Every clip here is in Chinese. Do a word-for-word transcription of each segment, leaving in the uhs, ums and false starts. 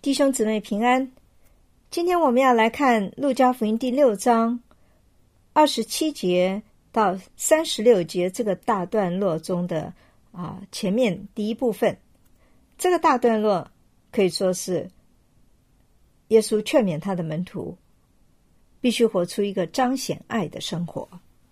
弟兄姊妹平安，今天我们要来看路加福音第六章二十七节到三十六节这个大段落中的啊前面第一部分。这个大段落可以说是耶稣劝勉他的门徒必须活出一个彰显爱的生活。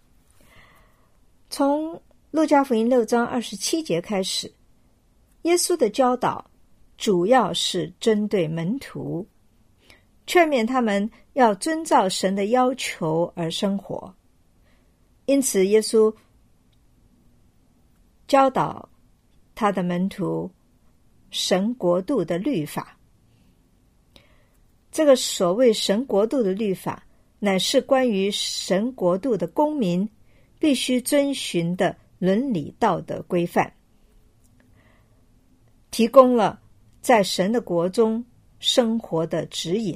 从路加福音六章二十七节开始，耶稣的教导主要是针对门徒，劝勉他们要遵照神的要求而生活。因此耶稣教导他的门徒神国度的律法。这个所谓神国度的律法，乃是关于神国度的公民必须遵循的伦理道德规范，提供了在神的国中生活的指引。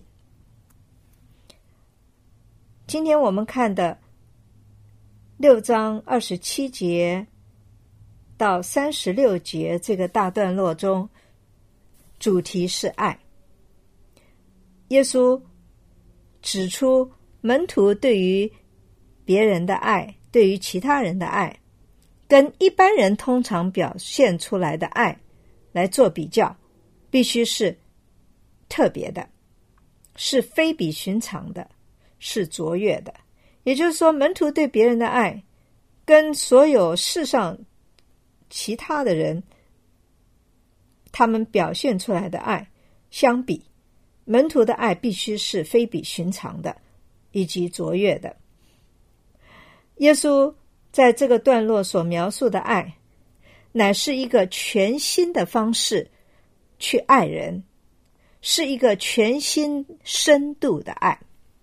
今天我们看的六章二十七节到三十六节这个大段落中，主题是爱。耶稣指出门徒对于别人的爱，对于其他人的爱，跟一般人通常表现出来的爱来做比较，必须是特别的，是非比寻常的，是卓越的。也就是说，门徒对别人的爱跟所有世上其他的人他们表现出来的爱相比，门徒的爱必须是非比寻常的以及卓越的。耶稣在这个段落所描述的爱，乃是一个全新的方式去爱人，是一个全新深度的爱。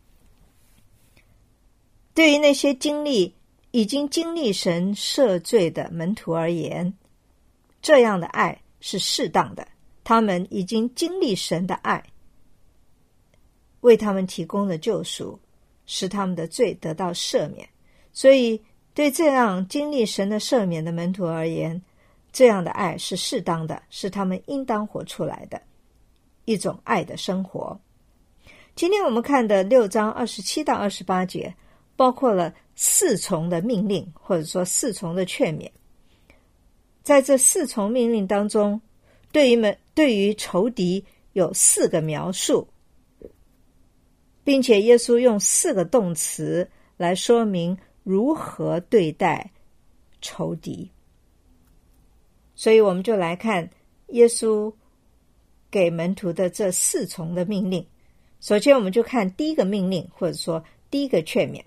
对于那些经历已经经历神赦罪的门徒而言，这样的爱是适当的，他们已经经历神的爱，为他们提供了救赎，使他们的罪得到赦免。所以对这样经历神的赦免的门徒而言，这样的爱是适当的，是他们应当活出来的一种爱的生活。今天我们看的六章二十七到二十八节，包括了四重的命令，或者说四重的劝勉。在这四重命令当中，对于们对于仇敌有四个描述，并且耶稣用四个动词来说明如何对待仇敌。所以我们就来看耶稣给门徒的这四重的命令。首先我们就看第一个命令，或者说第一个劝勉。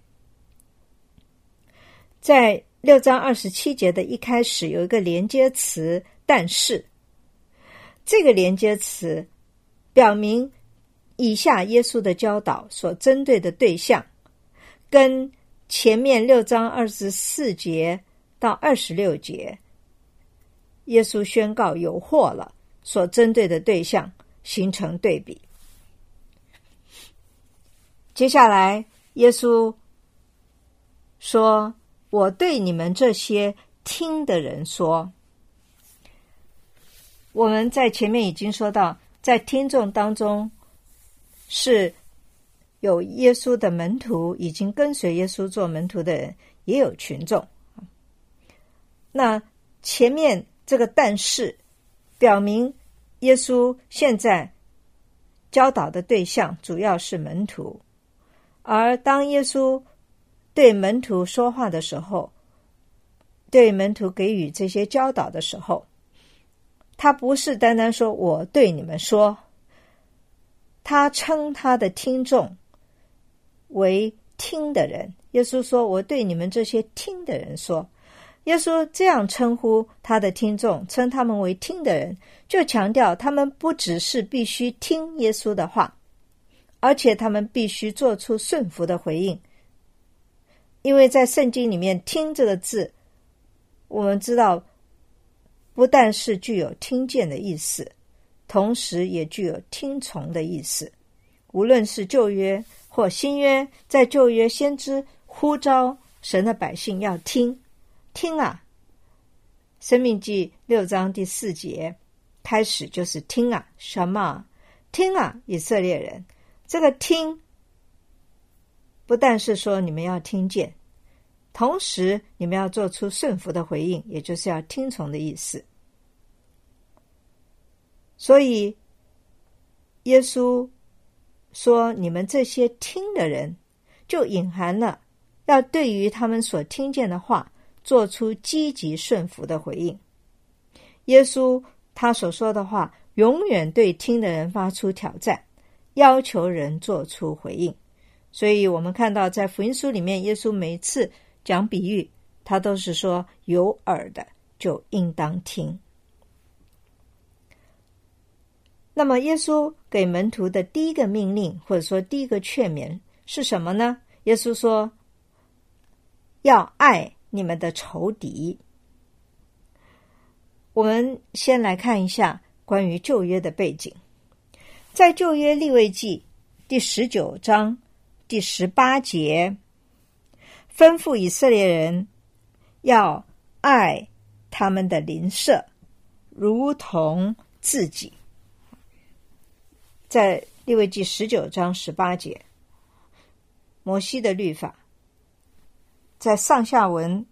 在六章二十七节的一开始有一个连接词但是，这个连接词表明以下耶稣的教导所针对的对象跟前面六章二十四节到二十六节耶稣宣告有祸了所针对的对象形成对比。接下来耶稣说，我对你们这些听的人说。我们在前面已经说到，在听众当中是有耶稣的门徒，已经跟随耶稣做门徒的人，也有群众。那前面这个但是表明耶稣现在教导的对象主要是门徒，而当耶稣对门徒说话的时候，对门徒给予这些教导的时候，他不是单单说我对你们说，他称他的听众为听的人。耶稣说，我对你们这些听的人说。耶稣这样称呼他的听众，称他们为听的人，就强调他们不只是必须听耶稣的话，而且他们必须做出顺服的回应。因为在圣经里面，听这个字我们知道不但是具有听见的意思，同时也具有听从的意思。无论是旧约或新约，在旧约先知呼召神的百姓要听听啊，申命记六章第四节开始就是听啊，什么听啊，以色列人，这个听不但是说你们要听见，同时你们要做出顺服的回应，也就是要听从的意思。所以耶稣说，你们这些听的人，就隐含了要对于他们所听见的话做出积极顺服的回应。耶稣他所说的话永远对听的人发出挑战，要求人做出回应。所以我们看到在福音书里面，耶稣每次讲比喻，他都是说有耳的就应当听。那么耶稣给门徒的第一个命令，或者说第一个劝勉是什么呢？耶稣说要爱你们的仇敌。我们先来看一下关于旧约的背景。在旧约利未记第十九章第十八节，吩咐以色列人要爱他们的邻舍如同自己。在利未记十九章十八节，摩西的律法。在上下文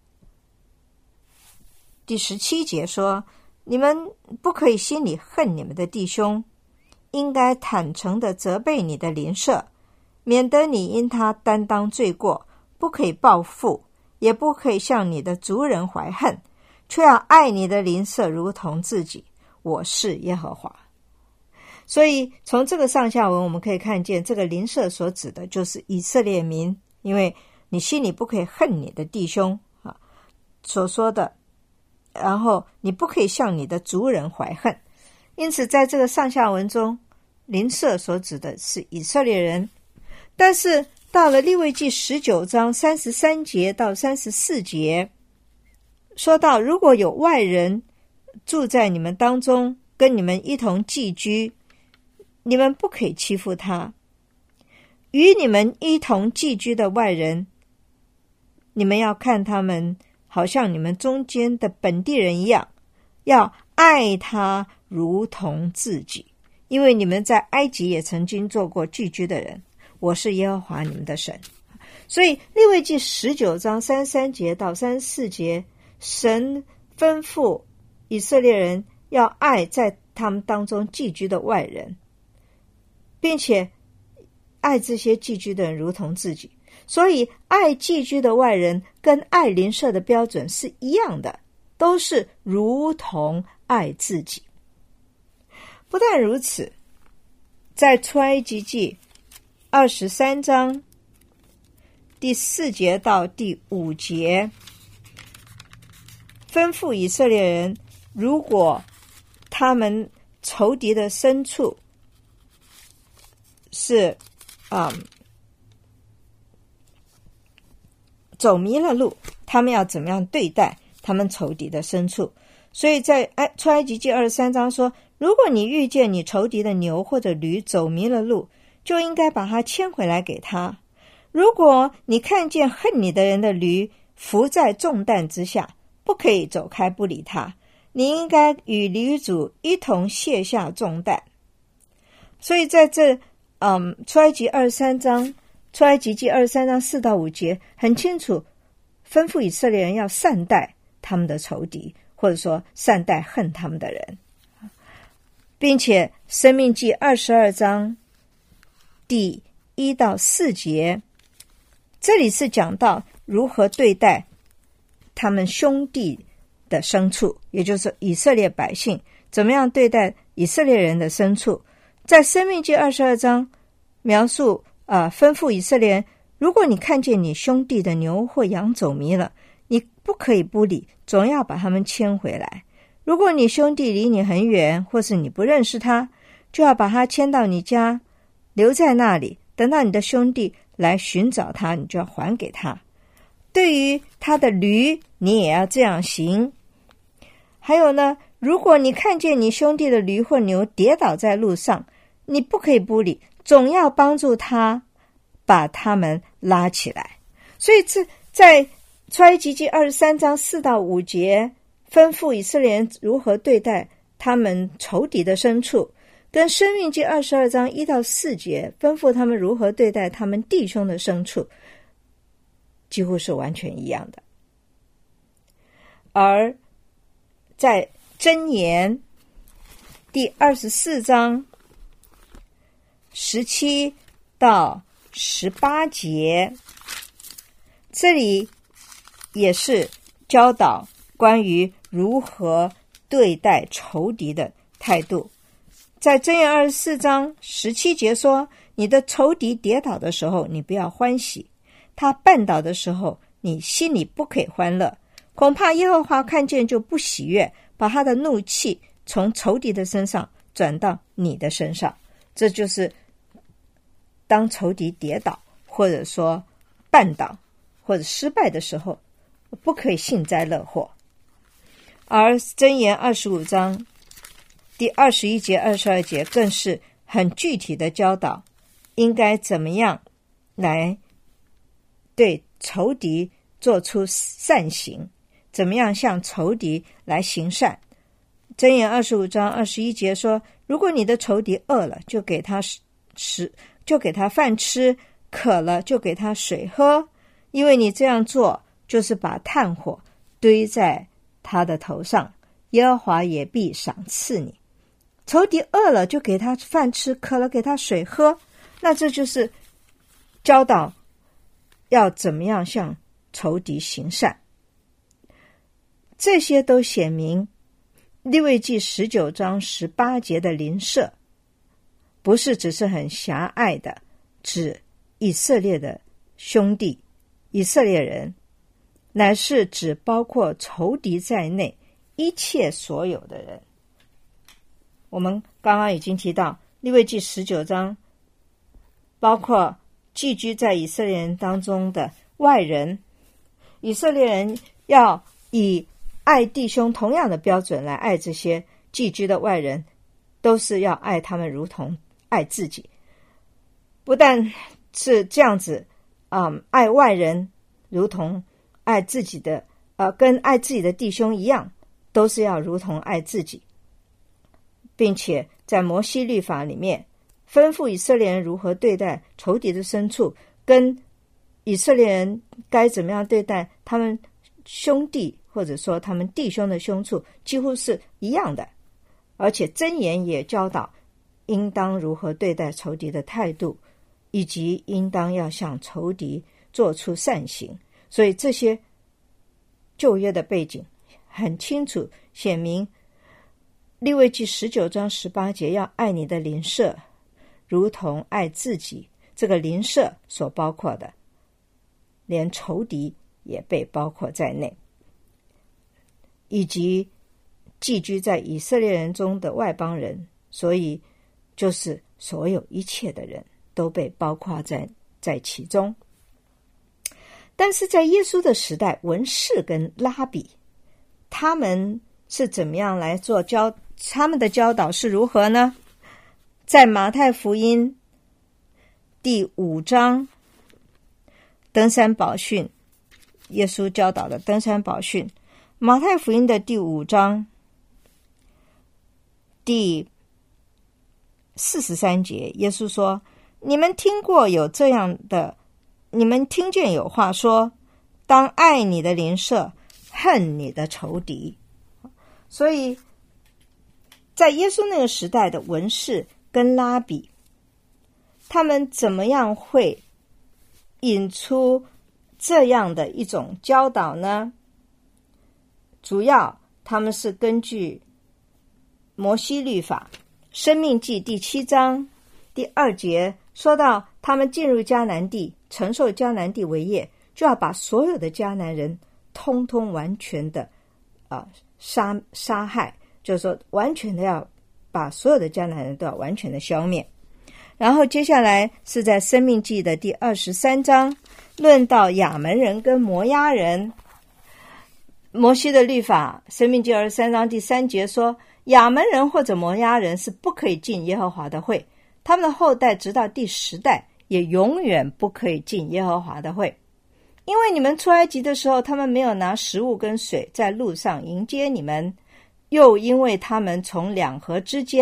第十七节说，你们不可以心里恨你们的弟兄，应该坦诚地责备你的邻舍，免得你因他担当罪过，不可以报复，也不可以向你的族人怀恨，却要爱你的邻舍如同自己。我是耶和华。所以从这个上下文我们可以看见，这个邻舍所指的就是以色列民，因为你心里不可以恨你的弟兄啊，所说的，然后你不可以向你的族人怀恨。因此在这个上下文中，邻舍所指的是以色列人。但是到了利未记十九章三十三节到三十四节，说到如果有外人住在你们当中，跟你们一同寄居，你们不可以欺负他。与你们一同寄居的外人，你们要看他们好像你们中间的本地人一样，要爱他如同自己，因为你们在埃及也曾经做过寄居的人，我是耶和华你们的神。所以利未记十九章三十三节到三十四节，神吩咐以色列人要爱在他们当中寄居的外人，并且爱这些寄居的人如同自己。所以爱寄居的外人跟爱邻舍的标准是一样的，都是如同爱自己。不但如此，在出埃及记二十三章第四节到第五节，吩咐以色列人，如果他们仇敌的牲畜是嗯走迷了路，他们要怎么样对待他们仇敌的牲畜。所以在出埃及记二十三章说，如果你遇见你仇敌的牛或者驴走迷了路，就应该把它牵回来给他。如果你看见恨你的人的驴伏在重担之下，不可以走开不理他，你应该与驴主一同卸下重担。所以在这嗯，出埃及二十三章出埃及记二十三章四到五节很清楚吩咐以色列人要善待他们的仇敌，或者说善待恨他们的人，并且申命记二十二章第一到四节，这里是讲到如何对待他们兄弟的牲畜，也就是以色列百姓怎么样对待以色列人的牲畜。在申命记二十二章描述啊、呃，吩咐以色列人，如果你看见你兄弟的牛或羊走迷了，你不可以不理，总要把他们牵回来。如果你兄弟离你很远，或是你不认识他，就要把他牵到你家，留在那里，等到你的兄弟来寻找他，你就要还给他。对于他的驴，你也要这样行。还有呢，如果你看见你兄弟的驴或牛跌倒在路上，你不可以不理，总要帮助他把他们拉起来。所以这在出埃及记二十三章四到五节吩咐以色列人如何对待他们仇敌的牲畜， 跟申命记二十二章一到四节吩咐他们如何对待他们弟兄的牲畜几乎是完全一样的。而在箴言第二十四章十七到十八节，这里也是教导关于如何对待仇敌的态度。在箴言二十四章十七节说，你的仇敌跌倒的时候，你不要欢喜；他绊倒的时候，你心里不可以欢乐。恐怕耶和华看见就不喜悦，把他的怒气从仇敌的身上转到你的身上。这就是当仇敌跌倒，或者说绊倒，或者失败的时候，不可以幸灾乐祸。而箴言二十五章第二十一节、二十二节更是很具体的教导，应该怎么样来对仇敌做出善行，怎么样向仇敌来行善。箴言二十五章二十一节说，如果你的仇敌饿了，就给他食，就给他饭吃；渴了，就给他水喝。因为你这样做，就是把炭火堆在他的头上，耶和华也必赏赐你。仇敌饿了，就给他饭吃；渴了，给他水喝。那这就是教导要怎么样向仇敌行善。这些都显明利未记十九章十八节的邻舍不是只是很狭隘的指以色列的兄弟以色列人，乃是指包括仇敌在内一切所有的人。我们刚刚已经提到利未记十九章包括寄居在以色列人当中的外人，以色列人要以爱弟兄同样的标准来爱这些寄居的外人，都是要爱他们如同爱自己。不但是这样子，嗯，爱外人如同爱自己的，呃，跟爱自己的弟兄一样，都是要如同爱自己，并且在摩西律法里面吩咐以色列人如何对待仇敌的牲畜，跟以色列人该怎么样对待他们兄弟或者说他们弟兄的凶处几乎是一样的。而且箴言也教导应当如何对待仇敌的态度，以及应当要向仇敌做出善行。所以这些旧约的背景很清楚显明，利未记十九章十八节要爱你的邻舍如同爱自己，这个邻舍所包括的连仇敌也被包括在内，以及寄居在以色列人中的外邦人，所以就是所有一切的人都被包括在在其中。但是在耶稣的时代，文士跟拉比他们是怎么样来做教，他们的教导是如何呢？在马太福音第五章登山宝训，耶稣教导的登山宝训，马太福音的第五章第四十三节，耶稣说，你们听过有这样的，你们听见有话说，当爱你的邻舍，恨你的仇敌。所以在耶稣那个时代的文士跟拉比，他们怎么样会引出这样的一种教导呢？主要他们是根据摩西律法，申命记第七章第二节说到，他们进入迦南地，承受迦南地为业，就要把所有的迦南人通通完全的、呃、杀杀害，就是说完全的要把所有的迦南人都要完全的消灭。然后接下来是在申命记的第二十三章，论到亚门人跟摩押人。摩西的律法，申命记二十三章第三节说，亚门人或者摩押人是不可以进耶和华的会，他们的后代直到第十代也永远不可以进耶和华的会。因为你们出埃及的时候，他们没有拿食物跟水在路上迎接你们，又因为他们从两河之间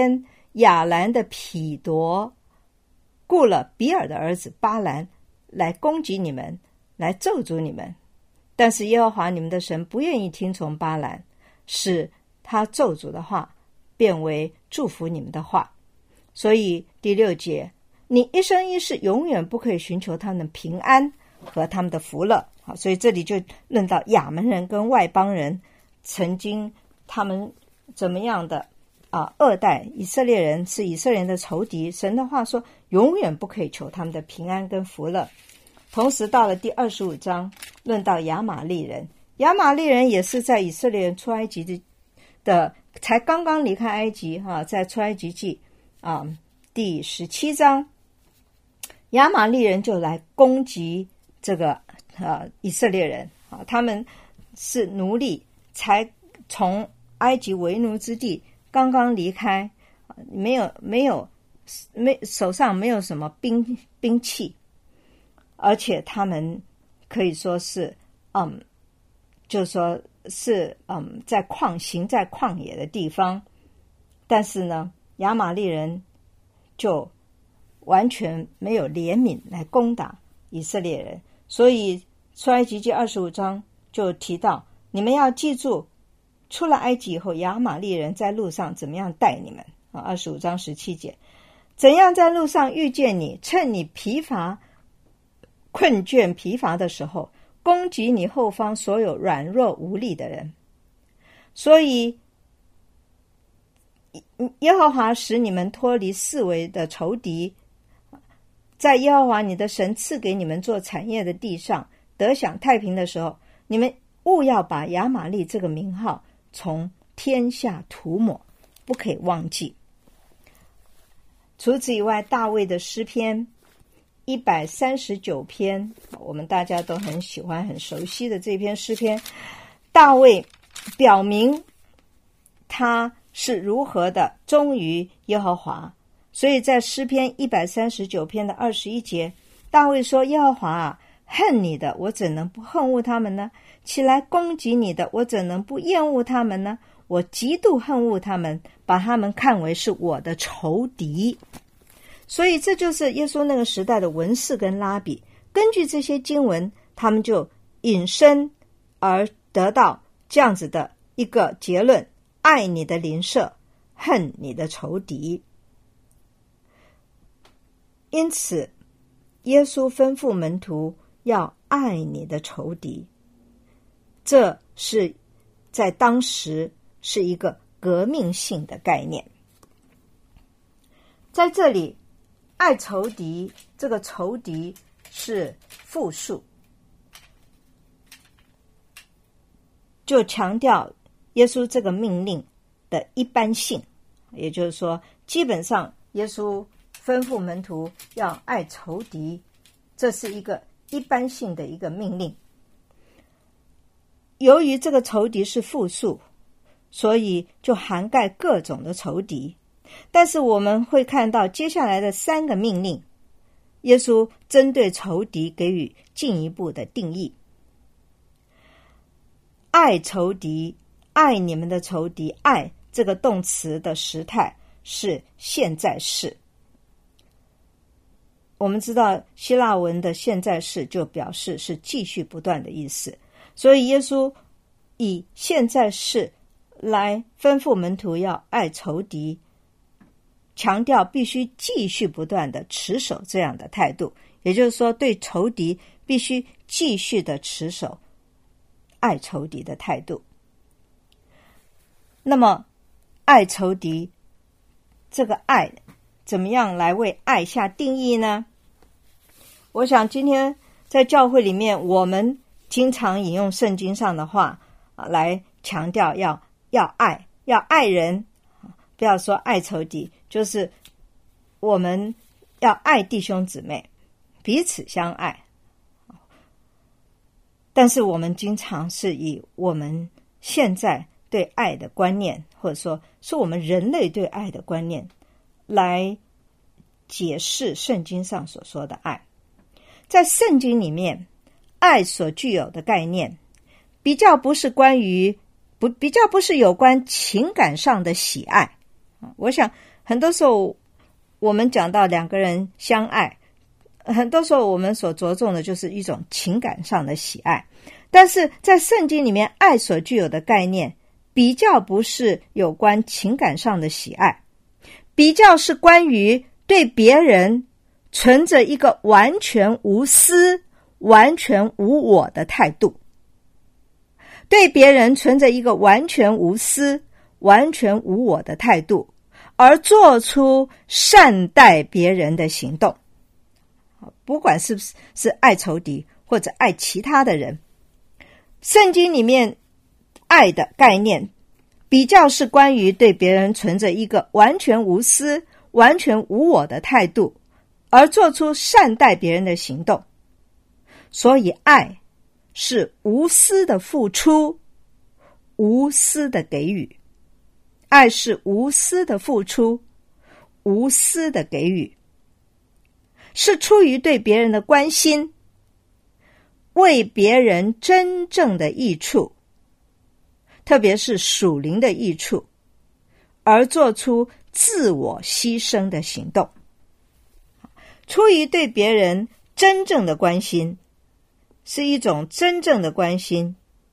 亚兰的毗夺雇了比尔的儿子巴兰来攻击你们，来咒诅你们。但是耶和华你们的神不愿意听从巴兰，使他咒诅的话变为祝福你们的话。所以第六节，你一生一世永远不可以寻求他们的平安和他们的福乐。好，所以这里就论到亚门人跟外邦人曾经他们怎么样的啊恶待以色列人，是以色列人的仇敌。神的话说永远不可以求他们的平安跟福乐。同时到了第二十五章，论到亚玛利人，亚玛利人也是在以色列人出埃及的的才刚刚离开埃及哈、啊，在出埃及记啊第十七章，亚玛利人就来攻击这个呃以色列人啊，他们是奴隶，才从埃及为奴之地刚刚离开，没有没有没手上没有什么兵兵器，而且他们可以说是嗯，就是说是嗯在旷行在旷野的地方，但是呢，亚玛利人就完全没有怜悯来攻打以色列人。所以出埃及记二十五章就提到，你们要记住出了埃及以后，亚玛利人在路上怎么样待你们啊？二十五章十七节，怎样在路上遇见你，趁你疲乏困倦疲乏的时候，攻击你后方所有软弱无力的人。所以耶和华使你们脱离四围的仇敌，在耶和华你的神赐给你们做产业的地上得享太平的时候，你们务要把亚玛利这个名号从天下涂抹，不可以忘记。除此以外，大卫的诗篇一百三十九篇，我们大家都很喜欢很熟悉的这篇诗篇，大卫表明他是如何的忠于耶和华。所以在诗篇一百三十九篇的二十一节，大卫说，耶和华啊，恨你的我怎能不恨恶他们呢？起来攻击你的我怎能不厌恶他们呢？我极度恨恶他们，把他们看为是我的仇敌。所以这就是耶稣那个时代的文士跟拉比，根据这些经文，他们就引申而得到这样子的一个结论：爱你的邻舍，恨你的仇敌。因此耶稣吩咐门徒要爱你的仇敌，这是在当时是一个革命性的概念。在这里爱仇敌，这个仇敌是复数，就强调耶稣这个命令的一般性，也就是说基本上耶稣吩咐门徒要爱仇敌，这是一个一般性的一个命令。由于这个仇敌是复数，所以就涵盖各种的仇敌。但是我们会看到接下来的三个命令，耶稣针对仇敌给予进一步的定义。爱仇敌，爱你们的仇敌，爱这个动词的时态是现在式。我们知道希腊文的现在式就表示是继续不断的意思，所以耶稣以现在式来吩咐门徒要爱仇敌，强调必须继续不断的持守这样的态度，也就是说对仇敌必须继续的持守爱仇敌的态度。那么爱仇敌，这个爱怎么样来为爱下定义呢？我想今天在教会里面，我们经常引用圣经上的话啊，来强调要要爱，要爱人，不要说爱仇敌，就是我们要爱弟兄姊妹，彼此相爱。但是我们经常是以我们现在对爱的观念，或者说是我们人类对爱的观念来解释圣经上所说的爱。在圣经里面，爱所具有的概念比较不是关于不比较不是有关情感上的喜爱。我想很多时候我们讲到两个人相爱，很多时候我们所着重的就是一种情感上的喜爱，但是在圣经里面，爱所具有的概念比较不是有关情感上的喜爱，比较是关于对别人存着一个完全无私、完全无我的态度，对别人存着一个完全无私、完全无我的态度，而做出善待别人的行动，不管是不是是爱仇敌或者爱其他的人。圣经里面爱的概念比较是关于对别人存着一个完全无私、完全无我的态度，而做出善待别人的行动。所以爱是无私的付出，无私的给予。爱是无私的付出，无私的给予，是出于对别人的关心，为别人真正的益处，特别是属灵的益处，而做出自我牺牲的行动。出于对别人真正的关心，是一种真正的关心，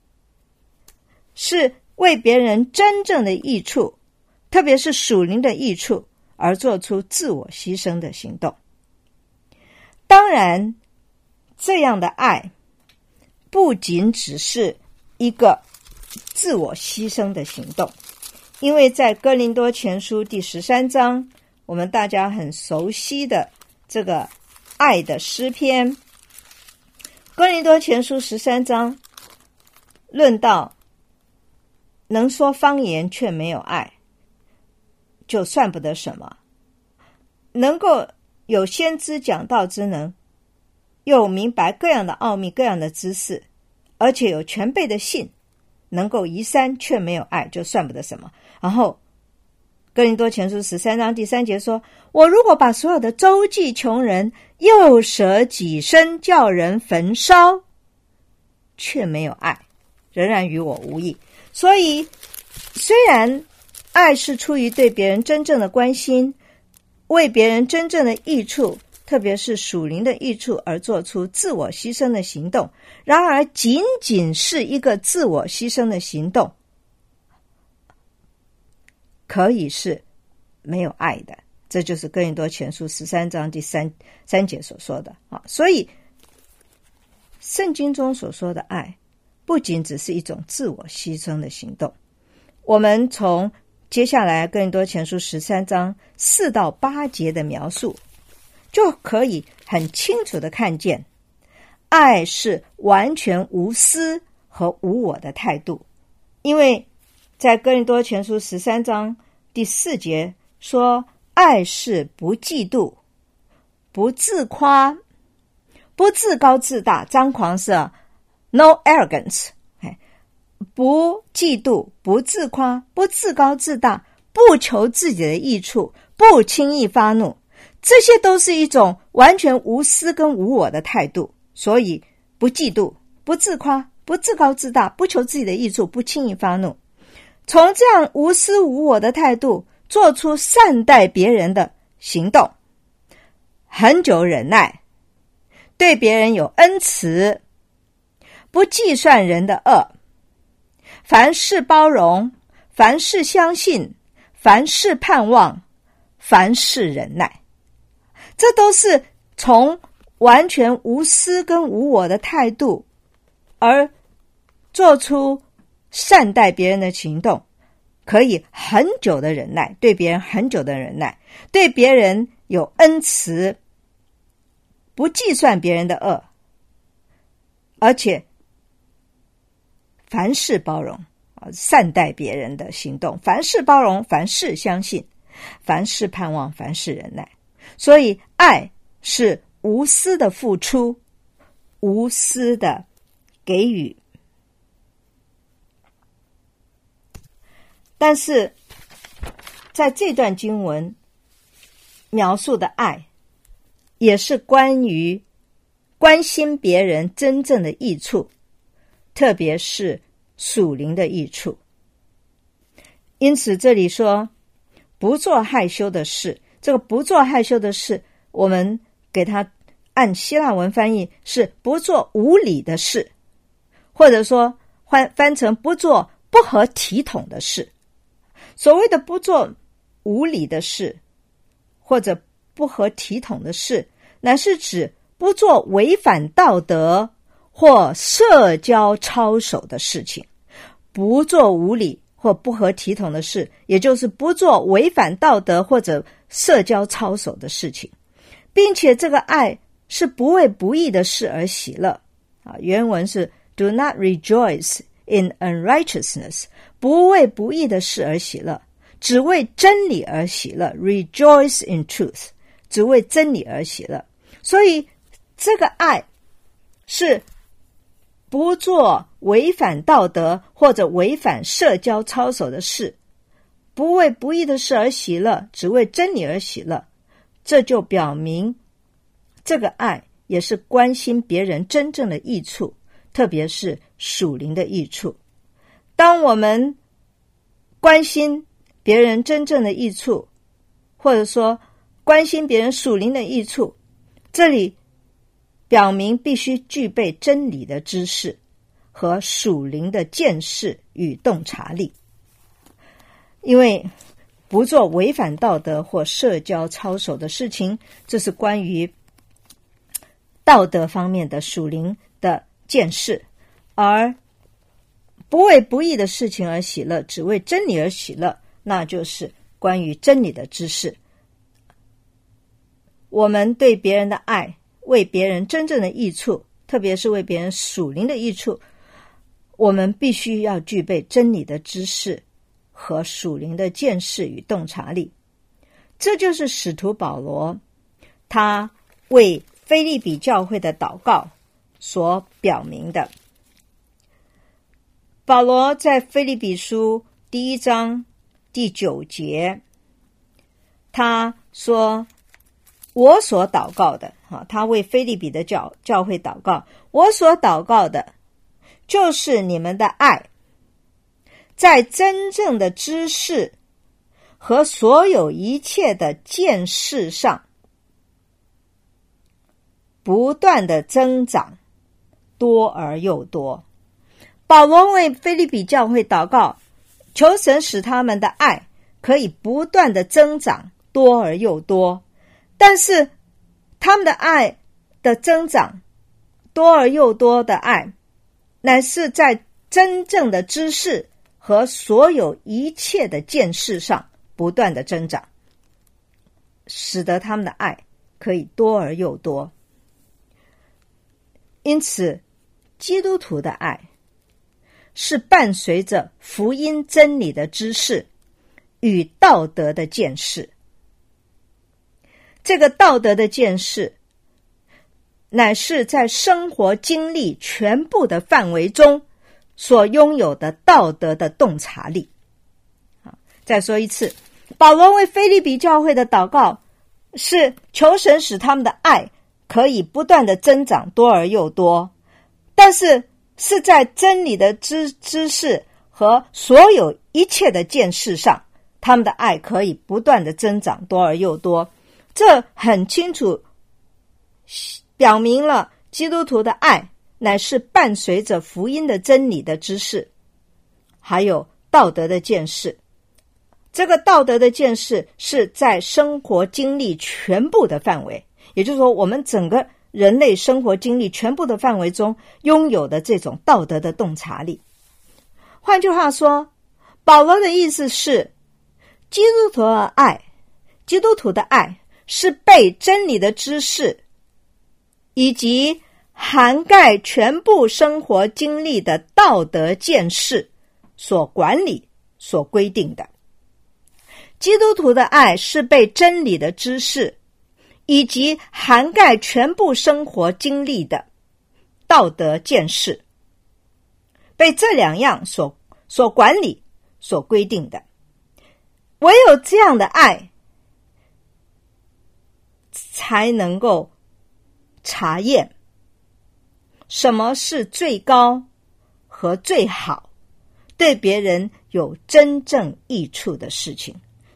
是为别人真正的益处，特别是属灵的益处，而做出自我牺牲的行动。当然，这样的爱不仅只是一个自我牺牲的行动，因为在哥林多前书第十三章，我们大家很熟悉的这个爱的诗篇，哥林多前书十三章论到能说方言却没有爱，就算不得什么。能够有先知讲道之能，又明白各样的奥秘、各样的知识，而且有全备的信，能够移山却没有爱，就算不得什么。然后哥林多前书十三章第三节说，我如果把所有的周济穷人，又舍己身叫人焚烧，却没有爱，仍然与我无益。所以虽然爱是出于对别人真正的关心，为别人真正的益处，特别是属灵的益处而做出自我牺牲的行动，然而仅仅是一个自我牺牲的行动，可以是没有爱的。这就是哥林多前书十三章第三三节所说的啊。所以圣经中所说的爱不仅只是一种自我牺牲的行动。我们从接下来哥林多前书十三章四到八节的描述，就可以很清楚的看见，爱是完全无私和无我的态度。因为在哥林多前书十三章第四节说，爱是不嫉妒，不自夸，不自高自大，张狂是 no arrogance， 不嫉妒，不自夸，不自高自大，不求自己的益处，不轻易发怒，这些都是一种完全无私跟无我的态度。所以不嫉妒，不自夸，不自高自大，不求自己的益处，不轻易发怒，从这样无私无我的态度做出善待别人的行动，恒久忍耐，对别人有恩慈，不计算人的恶，凡事包容，凡事相信，凡事盼望，凡事忍耐。这都是从完全无私跟无我的态度而做出善待别人的行动，可以很久的忍耐，对别人很久的忍耐，对别人有恩慈，不计算别人的恶，而且凡事包容，善待别人的行动，凡事包容，凡事相信，凡事盼望，凡事忍耐。所以爱是无私的付出，无私的给予。但是在这段经文描述的爱，也是关于关心别人真正的益处，特别是属灵的益处。因此这里说， 不做害羞的事。这个不做害羞的事，我们给它按希腊文翻译是不做无理的事，或者说翻翻成不做不合体统的事。所谓的不做无理的事或者不合体统的事，乃是指不做违反道德或社交操守的事情。不做无理或不合体统的事，也就是不做违反道德或者社交操守的事情，并且这个爱是不为不义的事而喜乐啊，原文是 Do not rejoice in unrighteousness， 不为不义的事而喜乐，只为真理而喜乐， rejoice in truth， 只为真理而喜乐。所以这个爱是不做违反道德或者违反社交操守的事，不为不义的事而喜乐，只为真理而喜乐。这就表明这个爱也是关心别人真正的益处，特别是属灵的益处。当我们关心别人真正的益处，或者说关心别人属灵的益处，这里表明必须具备真理的知识和属灵的见识与洞察力。因为不做违反道德或社交操守的事情，这是关于道德方面的属灵的见识，而不为不义的事情而喜乐，只为真理而喜乐，那就是关于真理的知识。我们对别人的爱，为别人真正的益处，特别是为别人属灵的益处，我们必须要具备真理的知识和属灵的见识与洞察力。这就是使徒保罗他为腓立比教会的祷告所表明的。保罗在腓立比书第一章第九节，他说我所祷告的，他为腓立比的 教, 教会祷告，我所祷告的就是你们的爱在真正的知识和所有一切的见识上不断的增长，多而又多。保罗为腓立比教会祷告，求神使他们的爱可以不断的增长，多而又多。但是他们的爱的增长，多而又多的爱，乃是在真正的知识和所有一切的见识上不断的增长，使得他们的爱可以多而又多。因此基督徒的爱是伴随着福音真理的知识与道德的见识。这个道德的见识乃是在生活经历全部的范围中所拥有的道德的洞察力。再说一次，保罗为腓立比教会的祷告是求神使他们的爱可以不断的增长，多而又多，但是是在真理的知知识和所有一切的见识上，他们的爱可以不断的增长，多而又多。这很清楚表明了基督徒的爱乃是伴随着福音的真理的知识，还有道德的见识。这个道德的见识是在生活经历全部的范围，也就是说我们整个人类生活经历全部的范围中拥有的这种道德的洞察力。换句话说，保罗的意思是，基督徒的爱，基督徒的爱是被真理的知识以及涵盖全部生活经历的道德见识所管理、所规定的。基督徒的爱是被真理的知识以及涵盖全部生活经历的道德见识，被这两样所所管理、所规定的。唯有这样的爱才能够查验什么是最高和最好，对别人有真正益处的事情。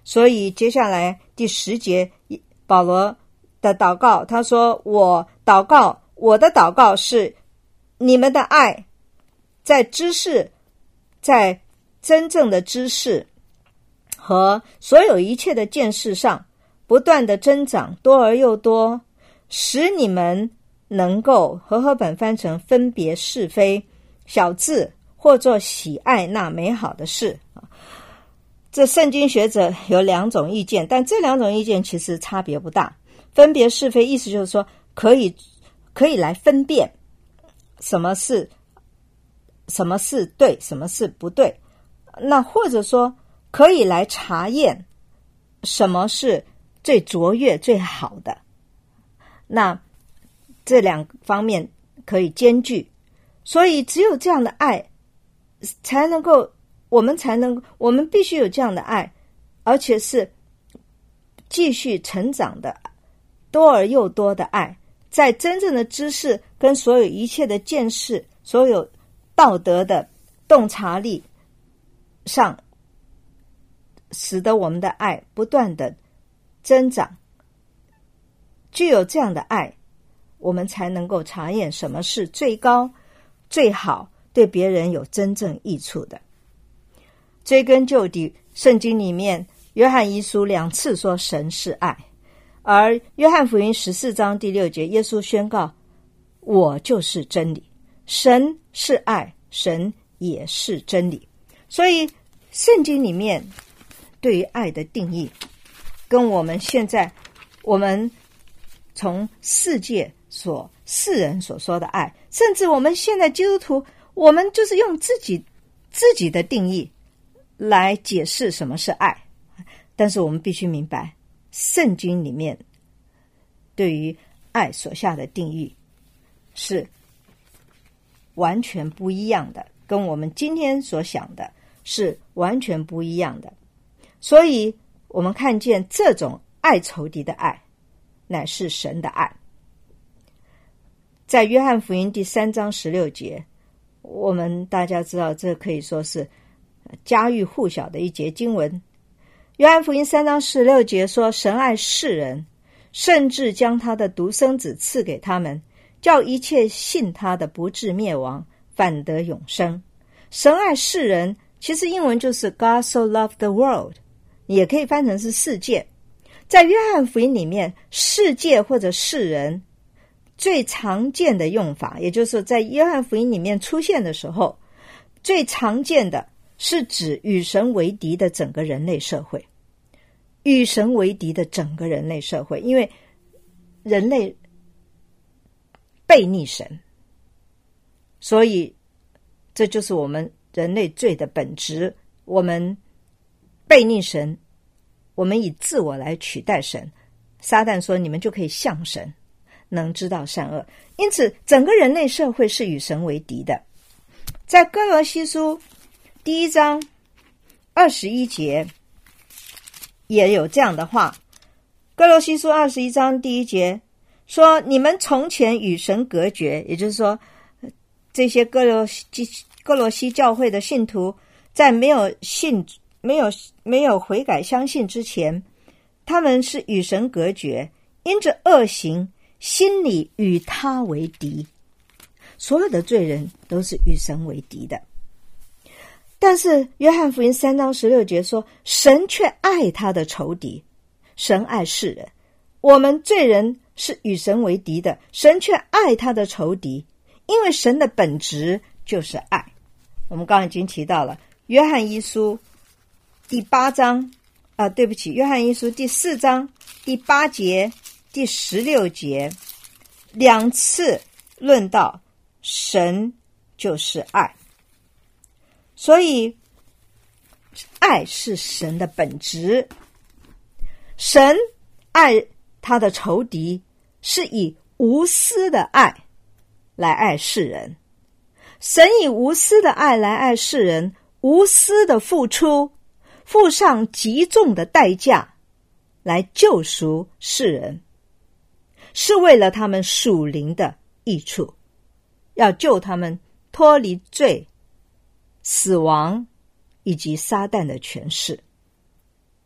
所以接下来第十节保罗的祷告，他说我祷告，我的祷告是你们的爱在知识，在真正的知识和所有一切的见识上不断的增长，多而又多，使你们能够，和合本翻成分别是非，小字或作喜爱那美好的事。这圣经学者有两种意见，但这两种意见其实差别不大。分别是非意思就是说可以可以来分辨什么是什么是对，什么是不对，那或者说可以来查验什么是最卓越最好的，那这两方面可以兼具。所以只有这样的爱才能够，我们才能我们必须有这样的爱，而且是继续成长的多而又多的爱，在真正的知识跟所有一切的见识，所有道德的洞察力上，使得我们的爱不断的增长。具有这样的爱，我们才能够查验什么是最高最好，对别人有真正益处的。追根究底，圣经里面约翰一书两次说神是爱，而约翰福音十四章第六节，耶稣宣告我就是真理，神是爱，神也是真理。所以圣经里面对于爱的定义跟我们现在我们从世界所世人所说的爱，甚至我们现在基督徒，我们就是用自己自己的定义来解释什么是爱。但是我们必须明白，圣经里面对于爱所下的定义是完全不一样的，跟我们今天所想的是完全不一样的。所以我们看见这种爱仇敌的爱乃是神的爱。在约翰福音第三章十六节，我们大家知道这可以说是家喻户晓的一节经文。约翰福音三章十六节说，神爱世人，甚至将他的独生子赐给他们，叫一切信他的不至灭亡，反得永生。神爱世人其实英文就是 God so loved the world， 也可以翻成是世界。在约翰福音里面，世界或者世人最常见的用法，也就是在约翰福音里面出现的时候，最常见的是指与神为敌的整个人类社会，与神为敌的整个人类社会，因为人类背逆神，所以这就是我们人类罪的本质。我们背逆神，我们以自我来取代神。撒旦说你们就可以像神，能知道善恶。因此整个人类社会是与神为敌的。在哥罗西书第一章二十一节也有这样的话，哥罗西书二十一章第一节说，你们从前与神隔绝，也就是说这些哥罗西哥罗西教会的信徒在没有信没有没有悔改相信之前，他们是与神隔绝，因着恶行心里与他为敌。所有的罪人都是与神为敌的。但是约翰福音三章十六节说，神却爱他的仇敌。神爱世人，我们罪人是与神为敌的，神却爱他的仇敌，因为神的本质就是爱。我们刚刚已经提到了约翰一书第八章啊，对不起，约翰一书第四章第八节第十六节两次论到神就是爱。所以爱是神的本质，神爱他的仇敌是以无私的爱来爱世人。神以无私的爱来爱世人，无私的付出，付上极重的代价来救赎世人，是为了他们属灵的益处，要救他们脱离罪、死亡以及撒旦的权势。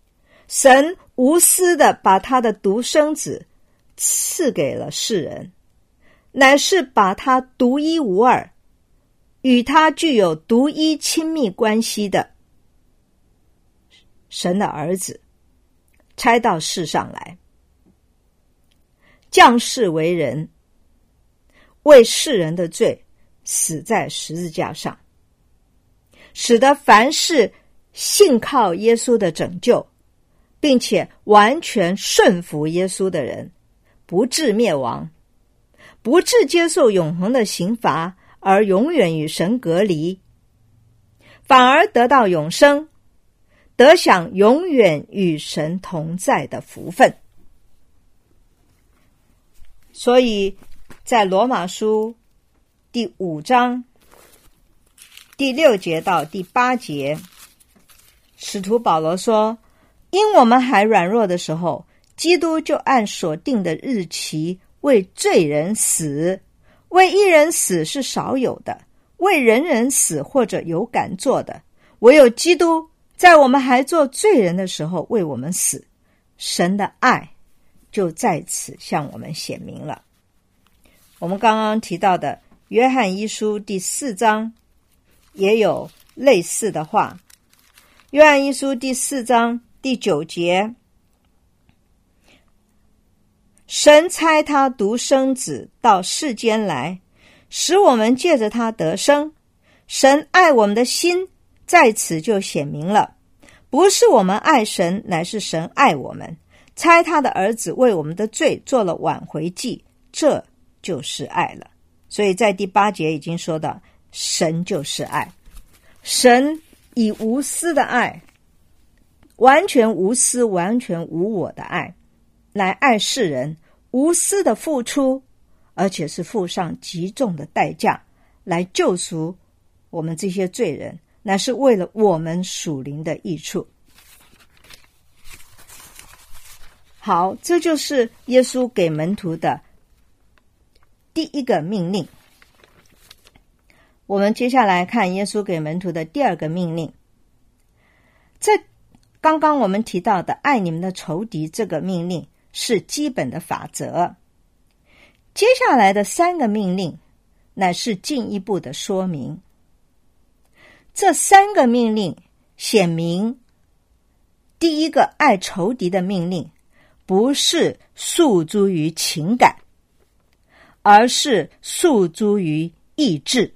神无私的把他的独生子赐给了世人，乃是把他独一无二，与他具有独一亲密关系的神的儿子差到世上来，降世为人，为世人的罪死在十字架上，使得凡是信靠耶稣的拯救，并且完全顺服耶稣的人，不致灭亡，不致接受永恒的刑罚而永远与神隔离，反而得到永生，得享永远与神同在的福分。所以在罗马书第五章第六节到第八节，使徒保罗说，因我们还软弱的时候，基督就按所定的日期为罪人死，为一人死是少有的，为人人死或者有敢做的，唯有基督在我们还做罪人的时候为我们死，神的爱就在此向我们显明了。我们刚刚提到的约翰一书第四章也有类似的话。约翰一书第四章第九节，神差他独生子到世间来，使我们借着他得生。神爱我们的心在此就显明了，不是我们爱神，乃是神爱我们，差他的儿子为我们的罪做了挽回祭，这就是爱了。所以在第八节已经说到，神就是爱，神以无私的爱，完全无私完全无我的爱来爱世人，无私的付出，而且是付上极重的代价来救赎我们这些罪人，乃是为了我们属灵的益处。好，这就是耶稣给门徒的第一个命令。我们接下来看耶稣给门徒的第二个命令。这刚刚我们提到的爱你们的仇敌这个命令是基本的法则，接下来的三个命令乃是进一步的说明。这三个命令显明，第一个爱仇敌的命令不是诉诸于情感，而是诉诸于意志。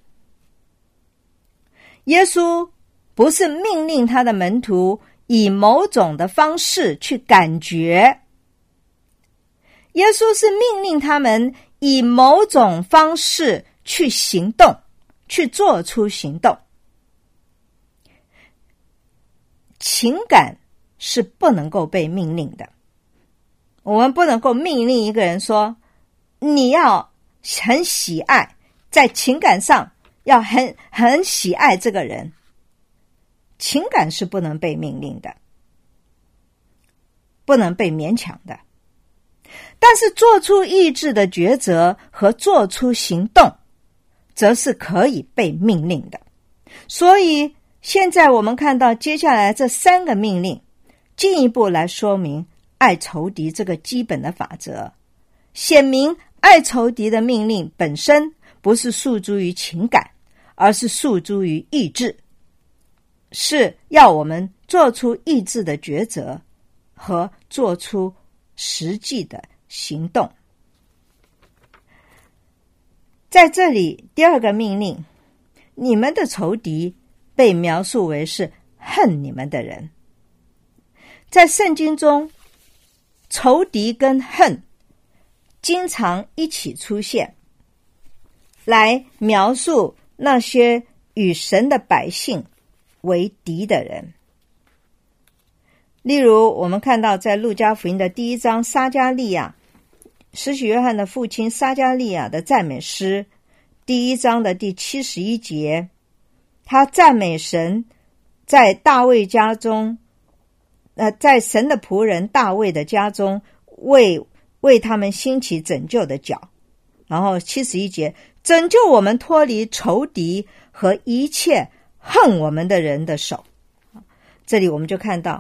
耶稣不是命令他的门徒以某种的方式去感觉，耶稣是命令他们以某种方式去行动，去做出行动。情感是不能够被命令的，我们不能够命令一个人说，你要很喜爱，在情感上要很很喜爱这个人。情感是不能被命令的，不能被勉强的。但是做出意志的抉择和做出行动，则是可以被命令的。所以现在我们看到接下来这三个命令，进一步来说明爱仇敌这个基本的法则，显明爱仇敌的命令本身不是诉诸于情感，而是诉诸于意志，是要我们做出意志的抉择和做出实际的行动。在这里，第二个命令，你们的仇敌被描述为是恨你们的人。在圣经中，仇敌跟恨经常一起出现，来描述那些与神的百姓为敌的人。例如我们看到在路加福音的第一章，撒迦利亚，施洗约翰的父亲撒迦利亚的赞美诗，第一章的第七十一节，他赞美神在大卫家中，呃，在神的仆人大卫的家中为为他们兴起拯救的脚。然后七十一节，拯救我们脱离仇敌和一切恨我们的人的手。这里我们就看到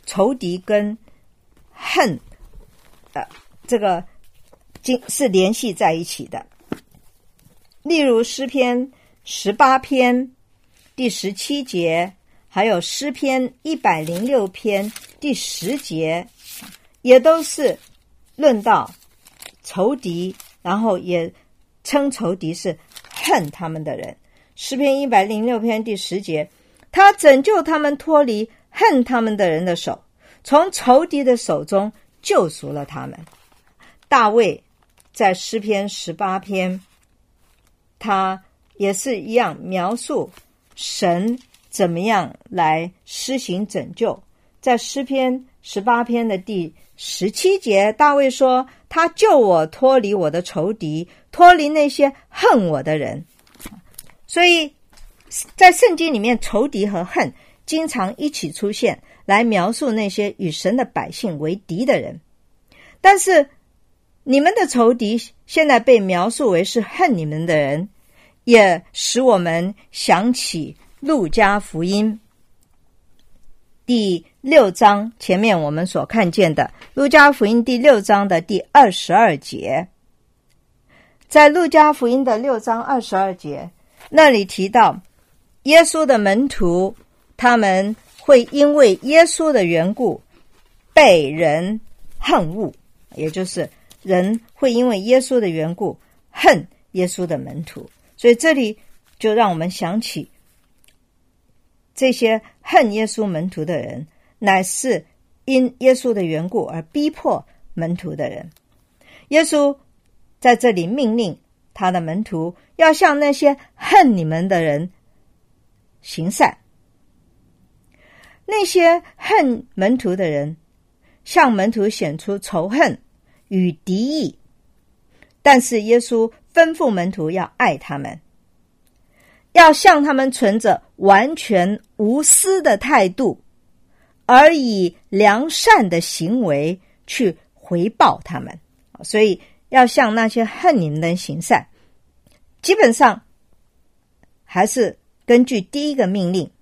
仇敌跟恨呃这个是联系在一起的。例如诗篇十八篇第十七节，还有诗篇一百零六篇第十节，也都是论到仇敌，然后也称仇敌是恨他们的人。诗篇一百零六篇第十节，他拯救他们脱离恨他们的人的手，从仇敌的手中救赎了他们。大卫在诗篇十八篇，他也是一样描述神怎么样来施行拯救。在诗篇十八篇的第十七节，大卫说，他救我脱离我的仇敌，脱离那些恨我的人。所以在圣经里面，仇敌和恨经常一起出现，来描述那些与神的百姓为敌的人。但是你们的仇敌现在被描述为是恨你们的人，也使我们想起路加福音第六章前面我们所看见的，路加福音第六章的第二十二节。在路加福音的六章二十二节，那里提到耶稣的门徒，他们会因为耶稣的缘故被人恨恶，也就是人会因为耶稣的缘故恨耶稣的门徒。所以这里就让我们想起，这些恨耶稣门徒的人，乃是因耶稣的缘故而逼迫门徒的人。耶稣在这里命令他的门徒要向那些恨你们的人行善。那些恨门徒的人向门徒显出仇恨与敌意，但是耶稣吩咐门徒要爱他们，要向他们存着完全无私的态度，而以良善的行为去回报他们。所以要向那些恨你们的人行善，基本上还是根据第一个命令。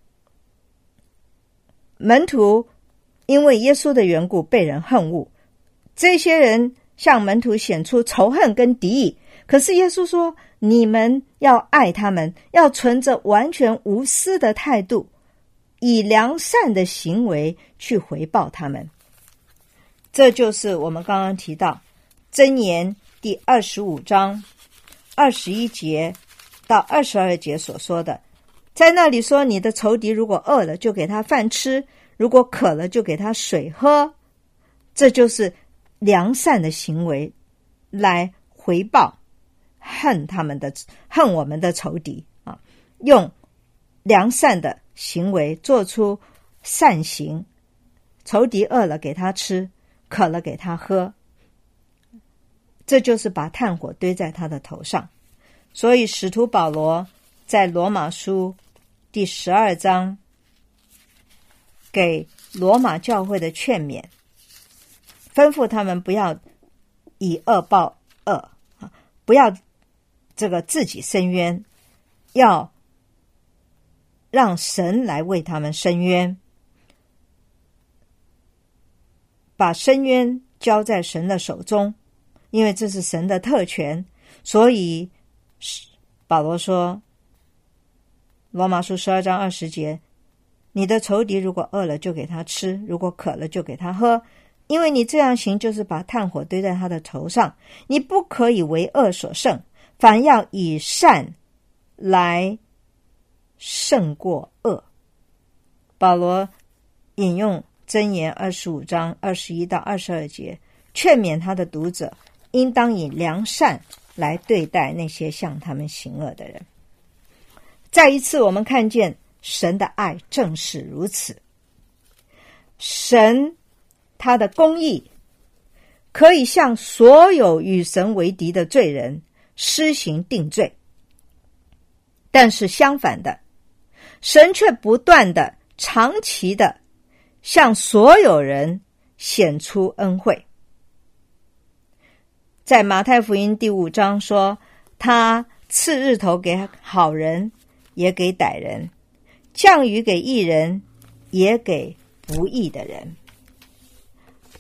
门徒因为耶稣的缘故被人恨恶，这些人向门徒显出仇恨跟敌意，可是耶稣说，你们要爱他们，要存着完全无私的态度，以良善的行为去回报他们。这就是我们刚刚提到箴言第二十五章二十一节到二十二节所说的，在那里说，你的仇敌如果饿了，就给他饭吃，如果渴了，就给他水喝。这就是良善的行为，来回报恨他们的恨我们的仇敌啊！用良善的行为做出善行，仇敌饿了给他吃，渴了给他喝，这就是把炭火堆在他的头上。所以使徒保罗在罗马书第十二章给罗马教会的劝勉，吩咐他们不要以恶报恶，不要这个自己伸冤，要让神来为他们伸冤，把伸冤交在神的手中，因为这是神的特权。所以保罗说，罗马书十二章二十节，你的仇敌如果饿了，就给他吃，如果渴了，就给他喝，因为你这样行，就是把炭火堆在他的头上。你不可以为恶所胜，反要以善来胜过恶。保罗引用箴言二十五章二十一到二十二节，劝勉他的读者应当以良善来对待那些向他们行恶的人。再一次我们看见神的爱正是如此，神他的公义可以向所有与神为敌的罪人施行定罪，但是相反的，神却不断的长期的向所有人显出恩惠。在马太福音第五章说，他赐日头给好人也给歹人，降雨给义人也给不义的人。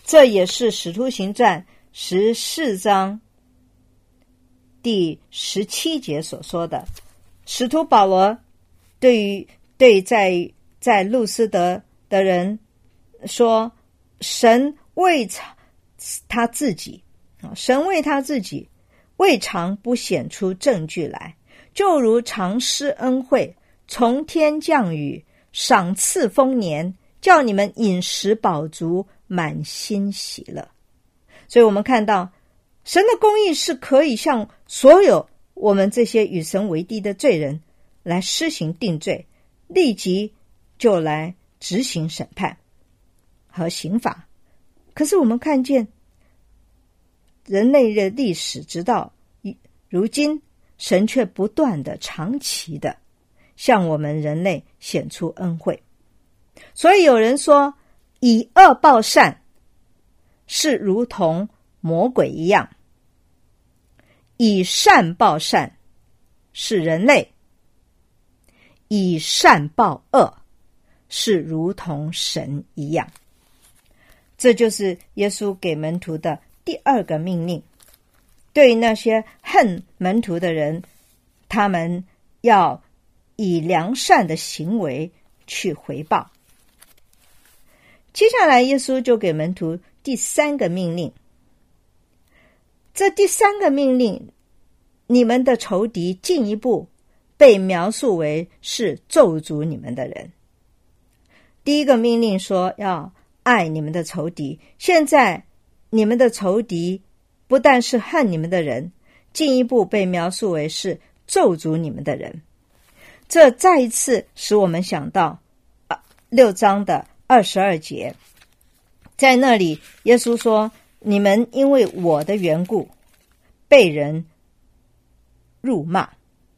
这也是使徒行传十四章第十七节所说的。使徒保罗对于对在在路斯德的人说，神为他自己神为他自己未尝不显出证据来，就如常施恩惠，从天降雨，赏赐丰年，叫你们饮食饱足，满心喜乐。所以我们看到神的公义是可以向所有我们这些与神为敌的罪人来施行定罪，立即就来执行审判和刑罚。可是我们看见人类的历史直到如今，神却不断的长期的向我们人类显出恩惠。所以有人说，以恶报善是如同魔鬼一样，以善报善是人类，以善报恶是如同神一样。这就是耶稣给门徒的第二个命令。对于那些恨门徒的人，他们要以良善的行为去回报。接下来耶稣就给门徒第三个命令。这第三个命令，你们的仇敌进一步被描述为是咒诅你们的人。第一个命令说要爱你们的仇敌，现在你们的仇敌不但是恨你们的人，进一步被描述为是咒诅你们的人。这再一次使我们想到六章的二十二节，在那里耶稣说，你们因为我的缘故被人辱骂。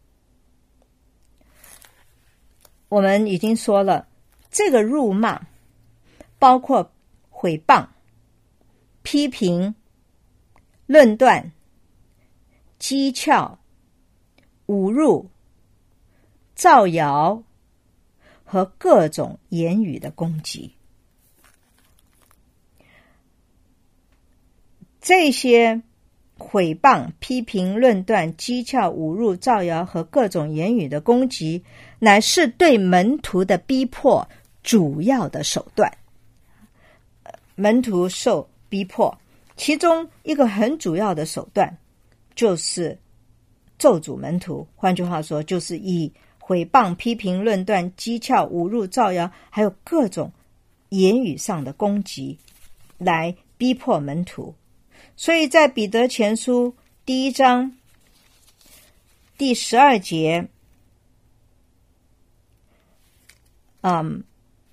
我们已经说了，这个辱骂包括毁谤、批评、论断、讥诮、侮辱、造谣和各种言语的攻击。这些毁谤、批评、论断、讥诮、侮辱、造谣和各种言语的攻击，乃是对门徒的逼迫主要的手段。门徒受逼迫，其中一个很主要的手段就是咒诅门徒，换句话说，就是以毁谤、批评、论断、讥诮、侮辱、造谣，还有各种言语上的攻击来逼迫门徒。所以在彼得前书第一章第十二节，嗯，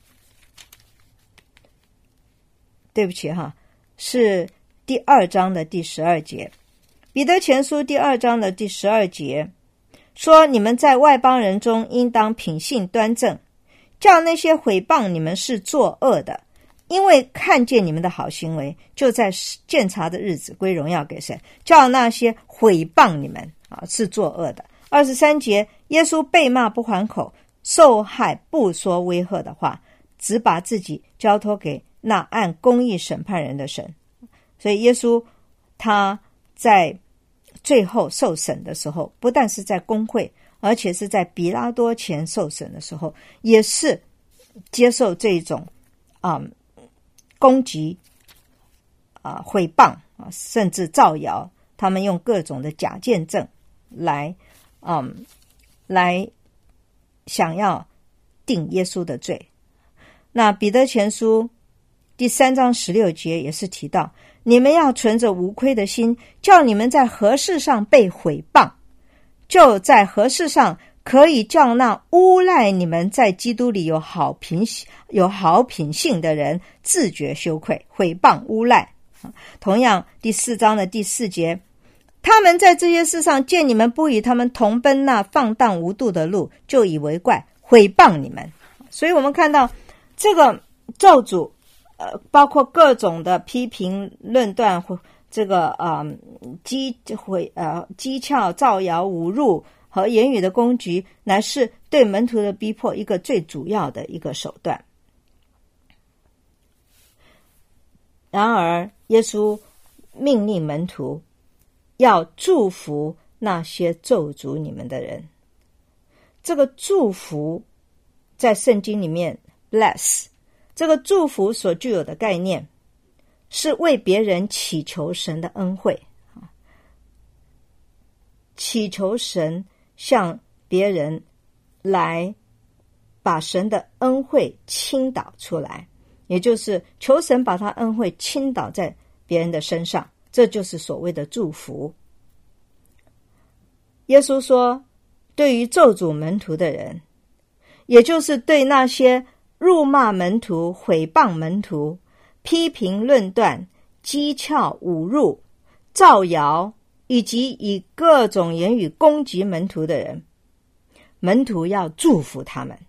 对不起哈，是第二章的第十二节。彼得前书第二章的第十二节说，你们在外邦人中应当品性端正，叫那些毁谤你们是作恶的，因为看见你们的好行为，就在鉴察的日子归荣耀给神，叫那些毁谤你们啊是作恶的。二十三节，耶稣被骂不还口，受害不说威吓的话，只把自己交托给那按公义审判人的神。所以耶稣他在最后受审的时候，不但是在公会，而且是在比拉多前受审的时候，也是接受这种啊、嗯、攻击啊、毁谤啊，甚至造谣。他们用各种的假见证来嗯来想要定耶稣的罪。那彼得前书第三章十六节也是提到，你们要存着无亏的心，叫你们在何事上被毁谤，就在何事上可以叫那诬赖你们在基督里有好品有好品性的人自觉羞愧。毁谤诬赖，同样第四章的第四节，他们在这些事上见你们不与他们同奔那放荡无度的路，就以为怪，毁谤你们。所以我们看到这个咒诅呃，包括各种的批评、论断，这个呃讥毁呃讥诮、造谣、侮辱和言语的攻击，乃是对门徒的逼迫一个最主要的一个手段。 然而耶稣命令门徒要祝福那些咒诅你们的人。这个祝福在圣经里面 bless， 这个祝福所具有的概念是为别人祈求神的恩惠，祈求神向别人来把神的恩惠倾倒出来，也就是求神把他恩惠倾倒在别人的身上，这就是所谓的祝福。耶稣说，对于咒诅门徒的人，也就是对那些辱骂门徒、毁谤门徒、批评论断、讥诮侮辱、造谣以及以各种言语攻击门徒的人，门徒要祝福他们。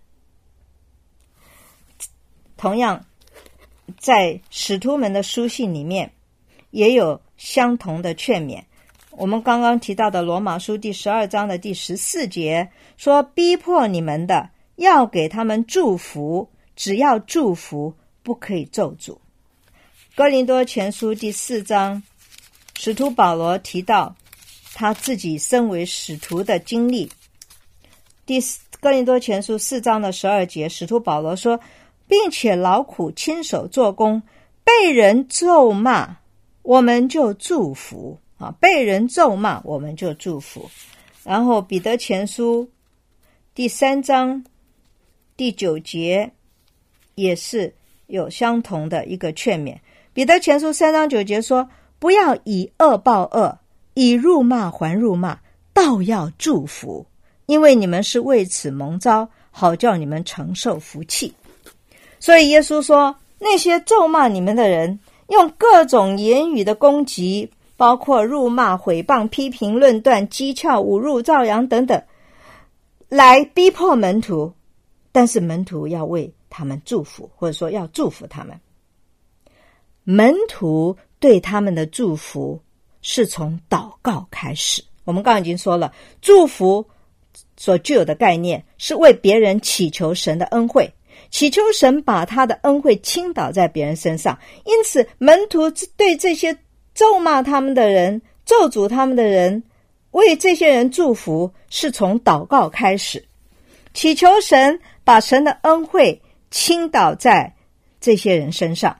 同样在使徒们的书信里面也有相同的劝勉。我们刚刚提到的罗马书第十二章的第十四节说，逼迫你们的要给他们祝福，只要祝福，不可以咒诅。哥林多前书第四章，使徒保罗提到他自己身为使徒的经历。第哥林多前书四章的十二节，使徒保罗说，并且劳苦亲手做工，被人咒骂，我们就祝福啊，被人咒骂我们就祝福。然后彼得前书第三章第九节也是有相同的一个劝勉。彼得前书三章九节说，不要以恶报恶，以辱骂还辱骂，倒要祝福，因为你们是为此蒙召，好叫你们承受福气。所以耶稣说，那些咒骂你们的人，用各种言语的攻击，包括辱骂、毁谤、批评、论断、讥诮、侮辱、造谣等等，来逼迫门徒，但是门徒要为他们祝福，或者说要祝福他们。门徒对他们的祝福是从祷告开始。我们刚刚已经说了，祝福所具有的概念是为别人祈求神的恩惠，祈求神把他的恩惠倾倒在别人身上。因此门徒对这些咒骂他们的人、咒诅他们的人，为这些人祝福是从祷告开始，祈求神把神的恩惠倾倒在这些人身上。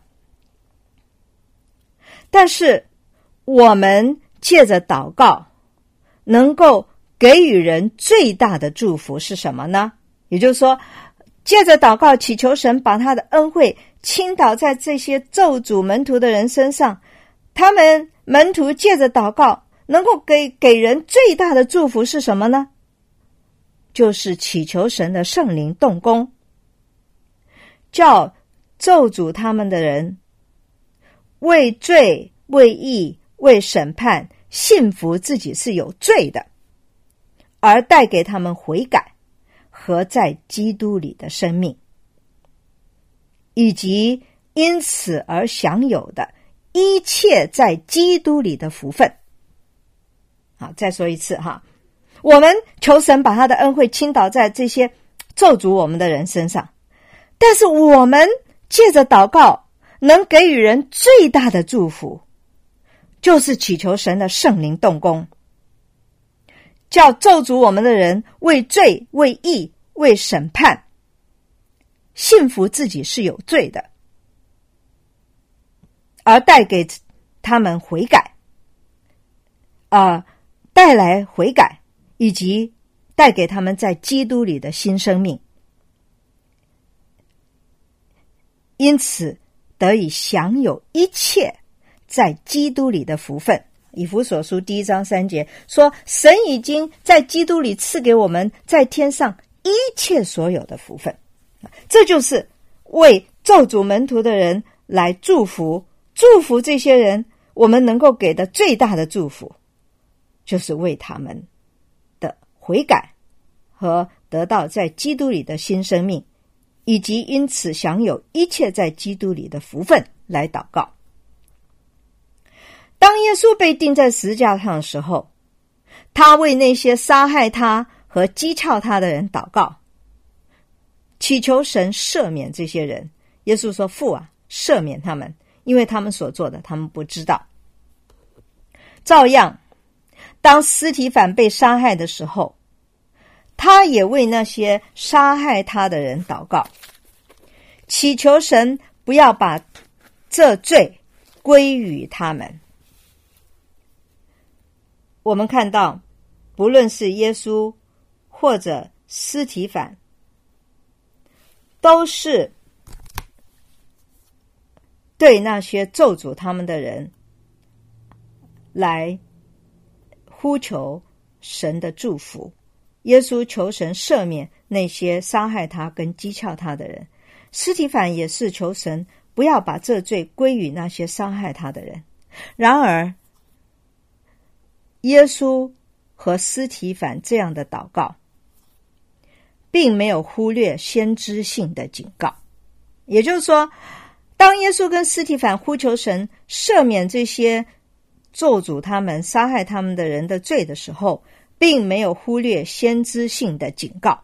但是我们借着祷告能够给予人最大的祝福是什么呢？也就是说，借着祷告祈求神把他的恩惠倾倒在这些咒诅门徒的人身上，他们门徒借着祷告能够给给人最大的祝福是什么呢？就是祈求神的圣灵动工，叫咒诅他们的人为罪、为义、为审判信服自己是有罪的，而带给他们悔改和在基督里的生命，以及因此而享有的一切在基督里的福分。好，再说一次哈，我们求神把他的恩惠倾倒在这些咒诅我们的人身上，但是我们借着祷告能给予人最大的祝福，就是祈求神的圣灵动工，叫咒诅我们的人为罪、为义、为审判信服自己是有罪的，而带给他们悔改，呃，带来悔改，以及带给他们在基督里的新生命，因此得以享有一切在基督里的福分。以弗所书第一章三节说，神已经在基督里赐给我们在天上一切所有的福分。这就是为咒诅门徒的人来祝福，祝福这些人，我们能够给的最大的祝福就是为他们的悔改和得到在基督里的新生命，以及因此享有一切在基督里的福分来祷告。当耶稣被钉在十字架上的时候，他为那些杀害他和讥诮他的人祷告，祈求神赦免这些人。耶稣说，父啊，赦免他们， 因为他们所做的他们不知道。照样，当司提反被杀害的时候，他也为那些杀害他的人祷告，祈求神不要把这罪归于他们。我们看到，不论是耶稣或者司提反，都是对那些咒诅他们的人来呼求神的祝福。耶稣求神赦免那些杀害他跟讥诮他的人，司提反也是求神不要把这罪归于那些伤害他的人。然而耶稣和司提反这样的祷告并没有忽略先知性的警告，也就是说，当耶稣跟司提反呼求神赦免这些咒诅他们杀害他们的人的罪的时候，并没有忽略先知性的警告。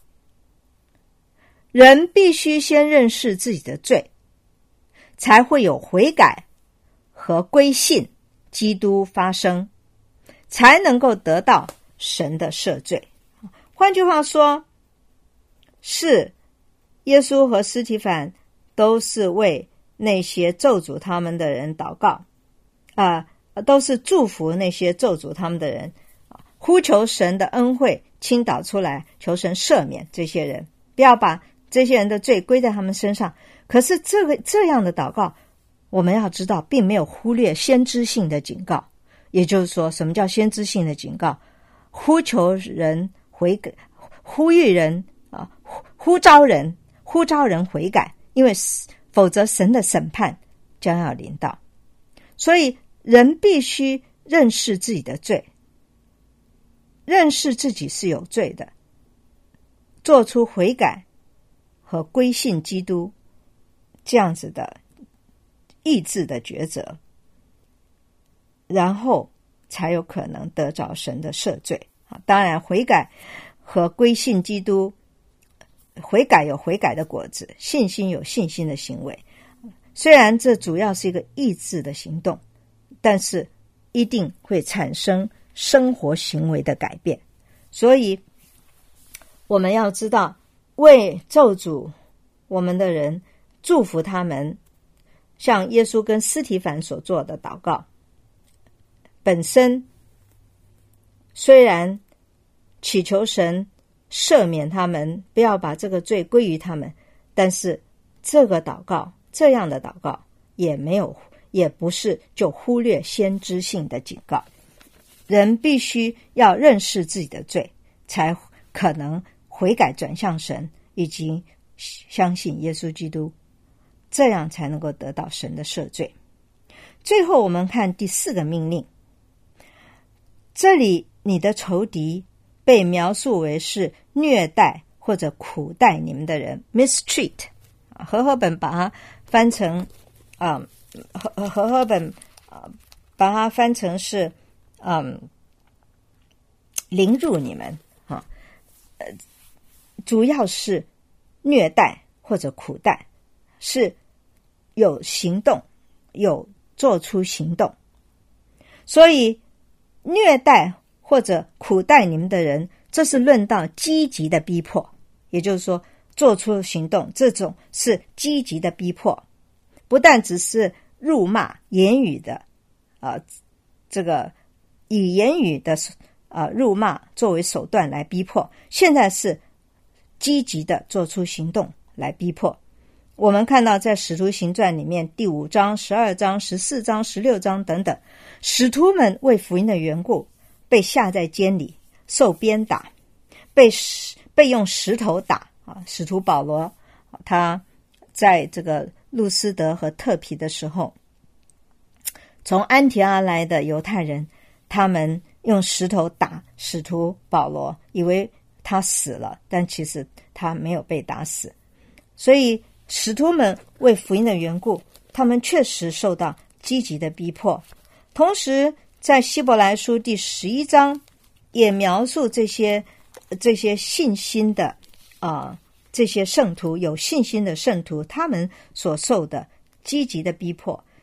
人必须先认识自己的罪，才会有悔改和归信基督发生，才能够得到神的赦罪。换句话说，是耶稣和司提反都是为那些咒诅他们的人祷告，啊、呃，都是祝福那些咒诅他们的人，呼求神的恩惠倾倒出来，求神赦免这些人，不要把这些人的罪归在他们身上。可是这个这样的祷告，我们要知道并没有忽略先知性的警告。也就是说，什么叫先知性的警告？呼求人悔改，呼吁人啊，呼召人，呼召人悔改，因为否则神的审判将要临到。所以人必须认识自己的罪，认识自己是有罪的，做出悔改和归信基督这样子的意志的抉择，然后才有可能得着神的赦罪。当然悔改和归信基督，悔改有悔改的果子，信心有信心的行为。虽然这主要是一个意志的行动，但是一定会产生生活行为的改变。所以我们要知道，为咒诅我们的人祝福他们，像耶稣跟司提反所做的祷告本身，虽然祈求神赦免他们，不要把这个罪归于他们，但是这个祷告，这样的祷告也没有，也不是就忽略先知性的警告。人必须要认识自己的罪，才可能悔改转向神，以及相信耶稣基督，这样才能够得到神的赦罪。最后我们看第四个命令，这里你的仇敌被描述为是虐待或者苦待你们的人 mistreat， 和合本把它翻成啊、和和合本、呃、把它翻成是嗯凌辱你们啊、呃，主要是虐待或者苦待，是有行动，有做出行动。所以虐待或者苦待你们的人，这是论到积极的逼迫，也就是说做出行动，这种是积极的逼迫，不但只是辱骂言语的啊、呃，这个以言语的啊、呃、辱骂作为手段来逼迫，现在是积极的做出行动来逼迫。我们看到在使徒行传里面第五章、十二章、十四章、十六章等等，使徒们为福音的缘故被下在监里，受鞭打，被被用石头打啊。使徒保罗他在这个路斯德和特皮的时候，从安提阿来的犹太人，他们用石头打使徒保罗，以为他死了，但其实他没有被打死。所以使徒们为福音的缘故，他们确实受到积极的逼迫。同时在希伯来书第十一章也描述这些这些信心的啊、呃，这些圣徒，有信心的圣徒，他们所受的积极的逼迫。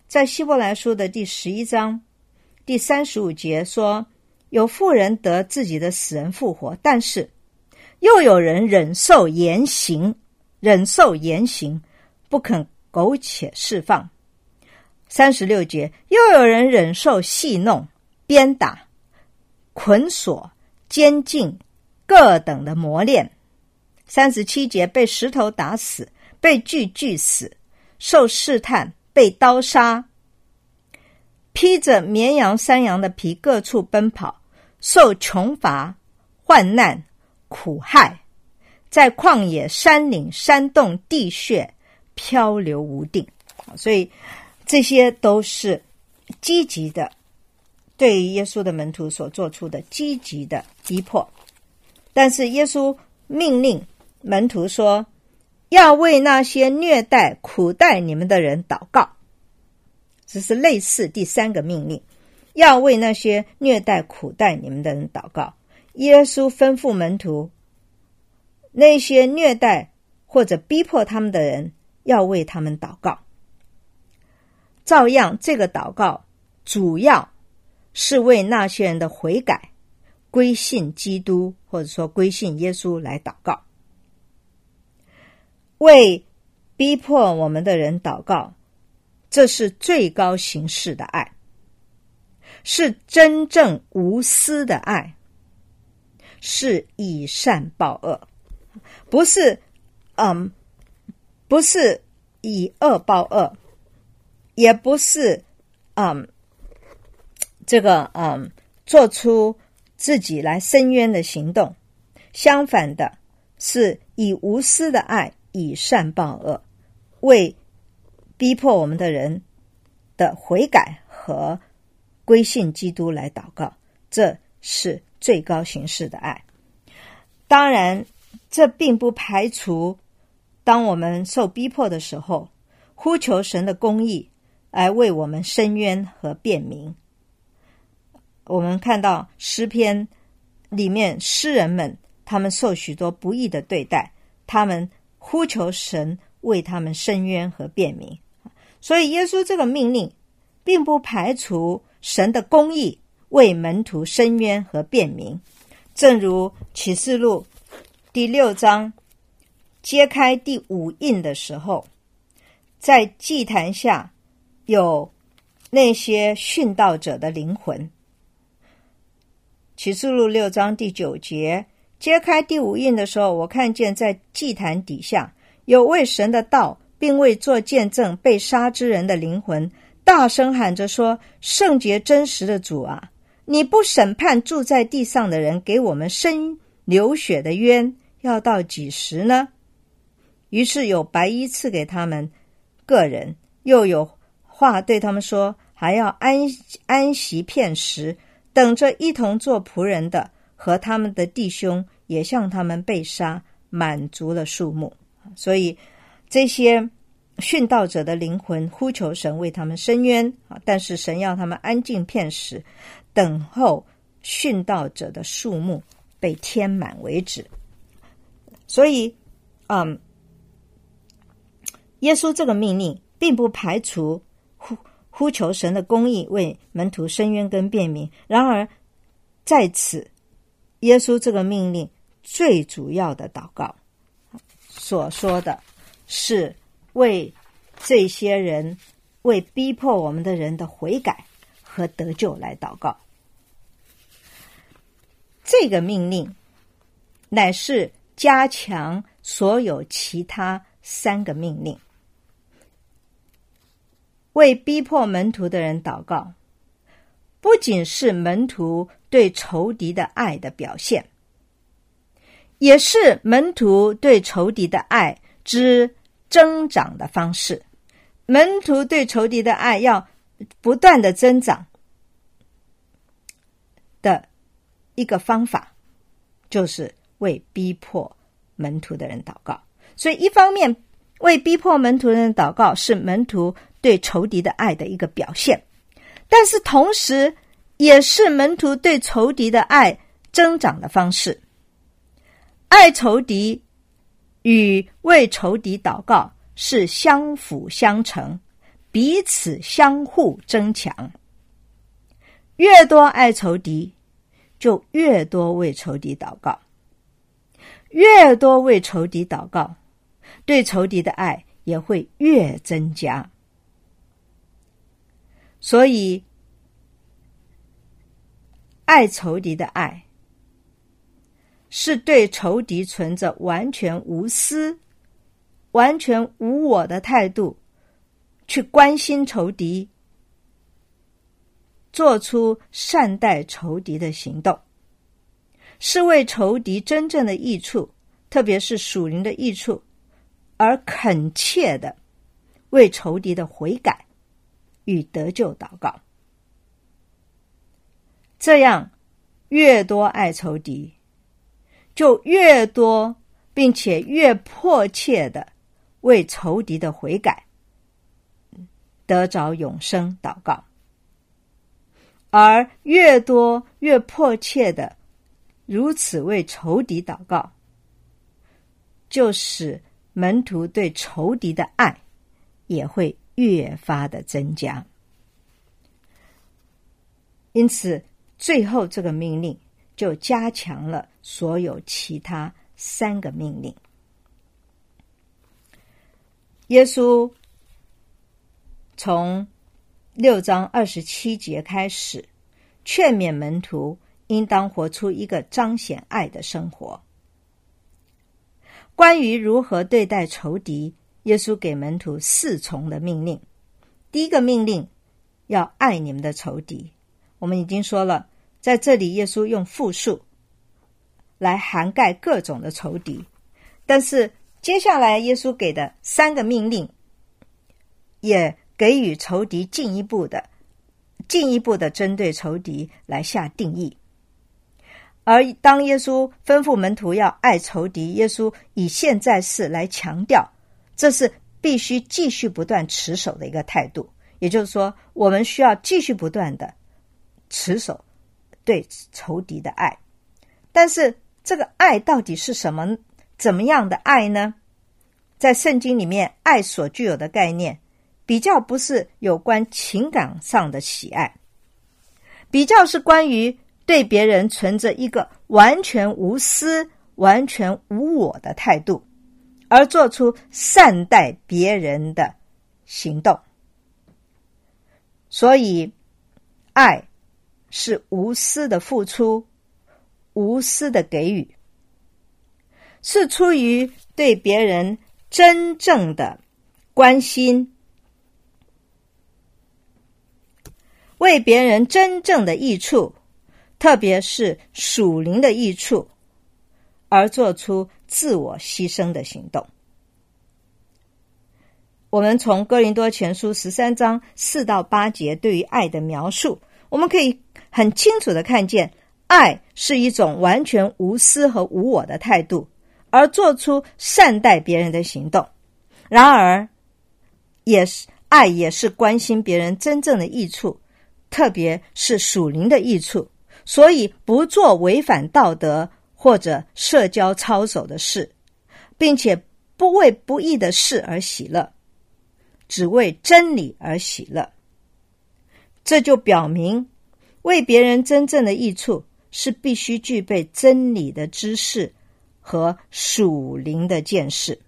在希伯来书的第十一章第三十五节说，有妇人得自己的死人复活，但是又有人忍受严刑，忍受严刑，不肯苟且释放。三十六节，又有人忍受戏弄、鞭打、捆锁、监禁各等的磨练。三十七节，被石头打死，被锯锯死，受试探，被刀杀，披着绵羊山羊的皮各处奔跑，受穷乏、患难、苦害，在旷野、山岭、山洞、地穴漂流无定。所以这些都是积极的对于耶稣的门徒所做出的积极的逼迫。但是耶稣命令门徒说，要为那些虐待苦待你们的人祷告。这是类似第三个命令，要为那些虐待苦待你们的人祷告。耶稣吩咐门徒，那些虐待或者逼迫他们的人要为他们祷告。照样，这个祷告主要是为那些人的悔改、归信基督，或者说归信耶稣来祷告。为逼迫我们的人祷告，这是最高形式的爱，是真正无私的爱，是以善报恶，不是嗯，不是以恶报恶，也不是嗯，这个嗯，做出自己来伸冤的行动。相反的，是以无私的爱，以善报恶，为逼迫我们的人的悔改和归信基督来祷告，这是最高形式的爱。当然，这并不排除当我们受逼迫的时候，呼求神的公义来为我们伸冤和辩明。我们看到诗篇里面诗人们，他们受许多不义的对待，他们呼求神为他们伸冤和辩明。所以耶稣这个命令并不排除神的公义为门徒伸冤和辩明。正如启示录第六章揭开第五印的时候，在祭坛下有那些殉道者的灵魂。启示录六章第九节，揭开第五印的时候，我看见在祭坛底下有为神的道并为做见证被杀之人的灵魂，大声喊着说，圣洁真实的主啊，你不审判住在地上的人，给我们伸流血的冤，要到几时呢？于是有白衣赐给他们个人，又有话对他们说，还要安安息片时，等着一同做仆人的和他们的弟兄也向他们被杀，满足了数目。所以这些殉道者的灵魂呼求神为他们伸冤，但是神要他们安静片时，等候殉道者的数目被填满为止。所以嗯，耶稣这个命令并不排除呼呼求神的公义为门徒伸冤跟辩明。然而在此耶稣这个命令最主要的祷告所说的是为这些人，为逼迫我们的人的悔改和得救来祷告。这个命令乃是加强所有其他三个命令。为逼迫门徒的人祷告，不仅是门徒对仇敌的爱的表现，也是门徒对仇敌的爱之增长的方式。门徒对仇敌的爱要不断的增长的一个方法，就是为逼迫门徒的人祷告。所以一方面为逼迫门徒的人祷告是门徒对仇敌的爱的一个表现，但是同时也是门徒对仇敌的爱增长的方式。爱仇敌与为仇敌祷告是相辅相成， 彼此相互争抢。越多爱仇敌，就越多为仇敌祷告，越多为仇敌祷告，对仇敌的爱也会越增加。所以爱仇敌的爱是对仇敌存着完全无私、完全无我的态度，去关心仇敌，做出善待仇敌的行动，是为仇敌真正的益处，特别是属灵的益处，而恳切的为仇敌的悔改与得救祷告。这样越多爱仇敌，就越多并且越迫切的为仇敌的悔改得着永生祷告，而越多越迫切的如此为仇敌祷告，就使门徒对仇敌的爱也会越发的增加。因此最后这个命令就加强了所有其他三个命令。耶稣从六章二十七节开始，劝勉门徒应当活出一个彰显爱的生活。关于如何对待仇敌，耶稣给门徒四重的命令。第一个命令，要爱你们的仇敌。我们已经说了，在这里耶稣用复数来涵盖各种的仇敌，但是接下来耶稣给的三个命令也给予仇敌进一步的进一步的针对仇敌来下定义。而当耶稣吩咐门徒要爱仇敌，耶稣以现在式来强调，这是必须继续不断持守的一个态度。也就是说，我们需要继续不断的持守对仇敌的爱。但是这个爱到底是什么怎么样的爱呢？在圣经里面，爱所具有的概念比较不是有关情感上的喜爱，比较是关于对别人存着一个完全无私、完全无我的态度，而做出善待别人的行动。所以爱是无私的付出，无私的给予，是出于对别人真正的关心，为别人真正的益处，特别是属灵的益处，而做出自我牺牲的行动。我们从哥林多前书十三章四到八节对于爱的描述，我们可以很清楚的看见，爱是一种完全无私和无我的态度，而做出善待别人的行动。然而也是爱也是关心别人真正的益处，特别是属灵的益处，所以不做违反道德或者社交操守的事，并且不为不义的事而喜乐，只为真理而喜乐。这就表明为别人真正的益处是必须具备真理的知识和属灵的见识。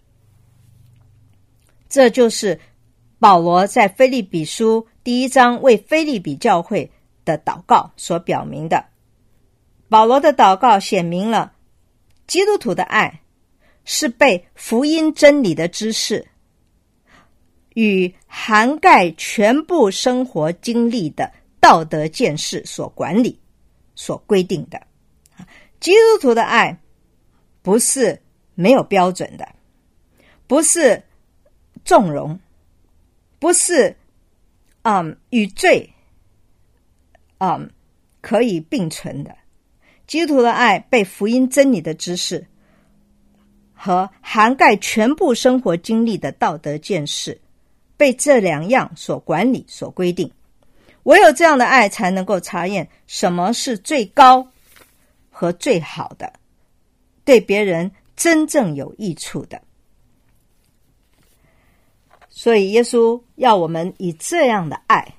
这就是保罗在腓立比书第一章为腓立比教会的祷告所表明的。保罗的祷告显明了基督徒的爱是被福音真理的知识与涵盖全部生活经历的道德见识所管理、所规定的。基督徒的爱不是没有标准的，不是纵容，不是嗯与罪嗯可以并存的。基督徒的爱被福音真理的知识和涵盖全部生活经历的道德见识，被这两样所管理、所规定。唯有这样的爱才能够查验什么是最高和最好的，对别人真正有益处的。 所以耶稣要我们以这样的爱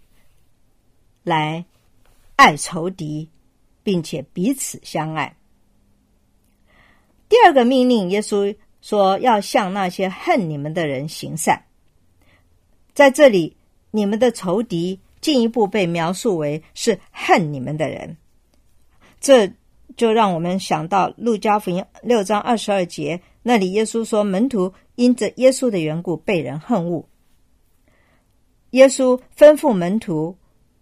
来爱仇敌，并且彼此相爱。第二个命令，耶稣说要向那些恨你们的人行善。在这里，你们的仇敌进一步被描述为是恨你们的人，这就让我们想到路加福音六章二十二节，那里耶稣说门徒因着耶稣的缘故被人恨恶。耶稣吩咐门徒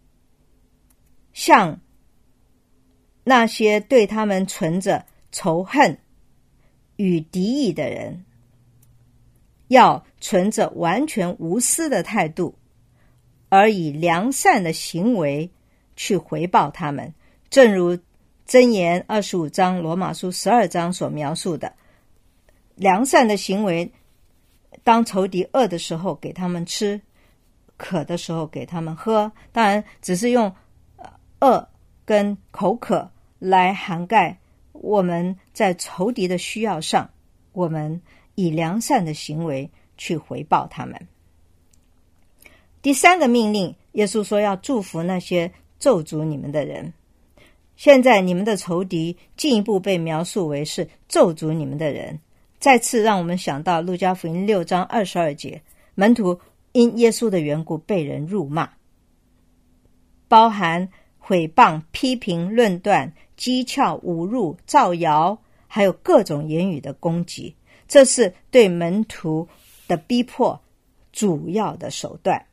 向那些对他们存着仇恨与敌意的人，要存着完全无私的态度，而以良善的行为去回报他们，正如箴言二十五章、罗马书十二章所描述的。良善的行为，当仇敌饿的时候给他们吃，渴的时候给他们喝，当然只是用饿跟口渴来涵盖我们在仇敌的需要上，我们以良善的行为去回报他们。第三个命令，耶稣说要祝福那些咒诅你们的人。现在你们的仇敌进一步被描述为是咒诅你们的人，再次让我们想到路加福音六章二十二节，门徒因耶稣的缘故被人辱骂，包含毁谤、批评、论断、讥诮、侮辱、造谣，还有各种言语的攻击，这是对门徒的逼迫主要的手段。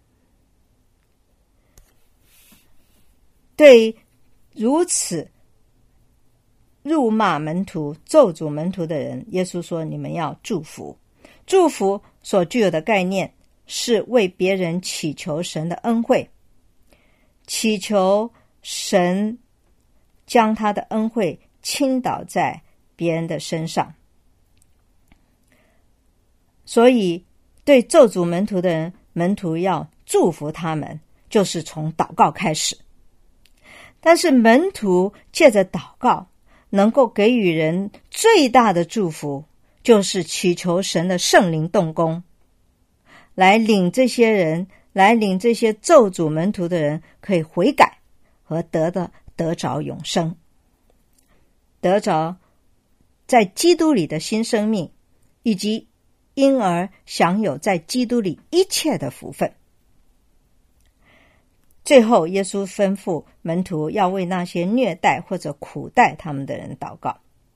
对如此辱骂门徒、咒诅门徒的人，耶稣说你们要祝福。祝福所具有的概念是为别人祈求神的恩惠，祈求神将他的恩惠倾倒在别人的身上。所以对咒诅门徒的人，门徒要祝福他们，就是从祷告开始。但是门徒借着祷告能够给予人最大的祝福，就是祈求神的圣灵动工，来领这些人，来领这些咒诅门徒的人可以悔改和得的得着永生，得着在基督里的新生命，以及因而享有在基督里一切的福分。最后耶稣吩咐门徒要为那些虐待或者苦待他们的人祷告。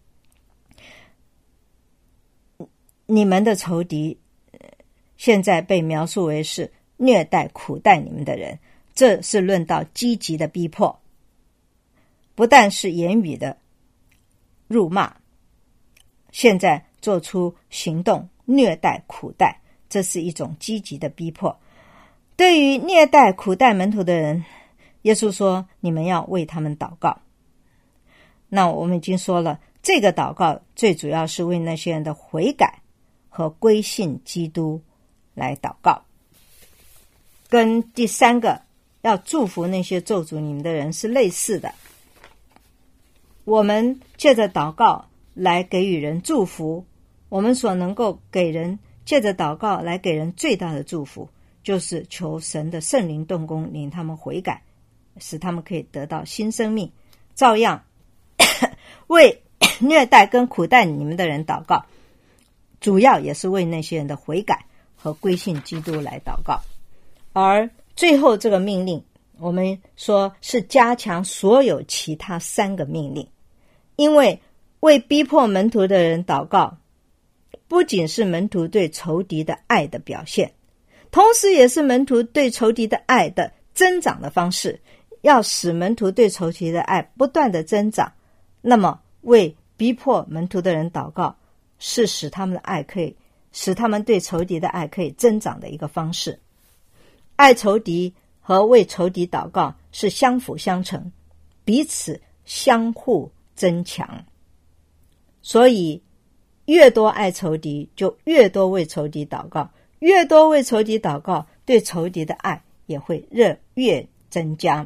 你们的仇敌现在被描述为是虐待苦待你们的人，这是论到积极的逼迫，不但是言语的辱骂，现在做出行动虐待苦待，这是一种积极的逼迫。对于虐待苦待门徒的人，耶稣说你们要为他们祷告。那我们已经说了，这个祷告最主要是为那些人的悔改和归信基督来祷告，跟第三个要祝福那些咒诅你们的人是类似的。我们借着祷告来给予人祝福，我们所能够给人借着祷告来给人最大的祝福，就是求神的圣灵动工，领他们悔改，使他们可以得到新生命。照样为虐待跟苦待你们的人祷告，主要也是为那些人的悔改和归信基督来祷告。而最后这个命令，我们说是加强所有其他三个命令，因为为逼迫门徒的人祷告，不仅是门徒对仇敌的爱的表现，同时也是门徒对仇敌的爱的增长的方式。要使门徒对仇敌的爱不断的增长，那么为逼迫门徒的人祷告，是使他们的爱可以使他们对仇敌的爱可以增长的一个方式。爱仇敌和为仇敌祷告是相辅相成，彼此相互增强。所以越多爱仇敌，就越多为仇敌祷告，越多为仇敌祷告，对仇敌的爱也会越越增加。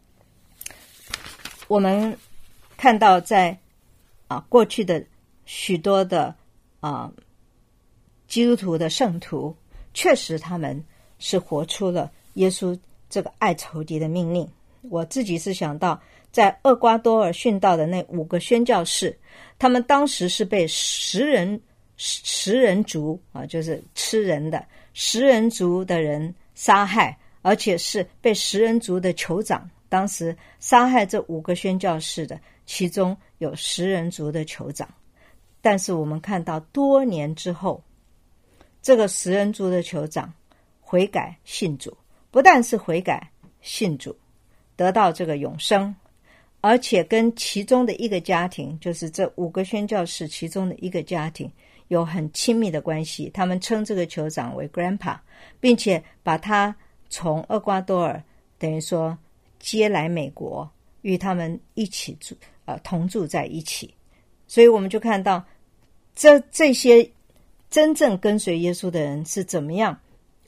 我们看到在啊过去的许多的啊基督徒的圣徒， 确实他们是活出了耶稣这个爱仇敌的命令。我自己是想到在厄瓜多尔殉道的那五个宣教士，他们当时是被食人食人族啊，就是吃人的食人族的人杀害，而且是被食人族的酋长当时杀害这五个宣教士的，其中有食人族的酋长。但是我们看到多年之后，这个食人族的酋长悔改信主，不但是悔改信主得到这个永生，而且跟其中的一个家庭，就是这五个宣教士其中的一个家庭有很亲密的关系。他们称这个酋长为 grandpa， 并且把他从厄瓜多尔等于说接来美国，与他们一起住呃同住在一起。所以我们就看到这这些真正跟随耶稣的人是怎么样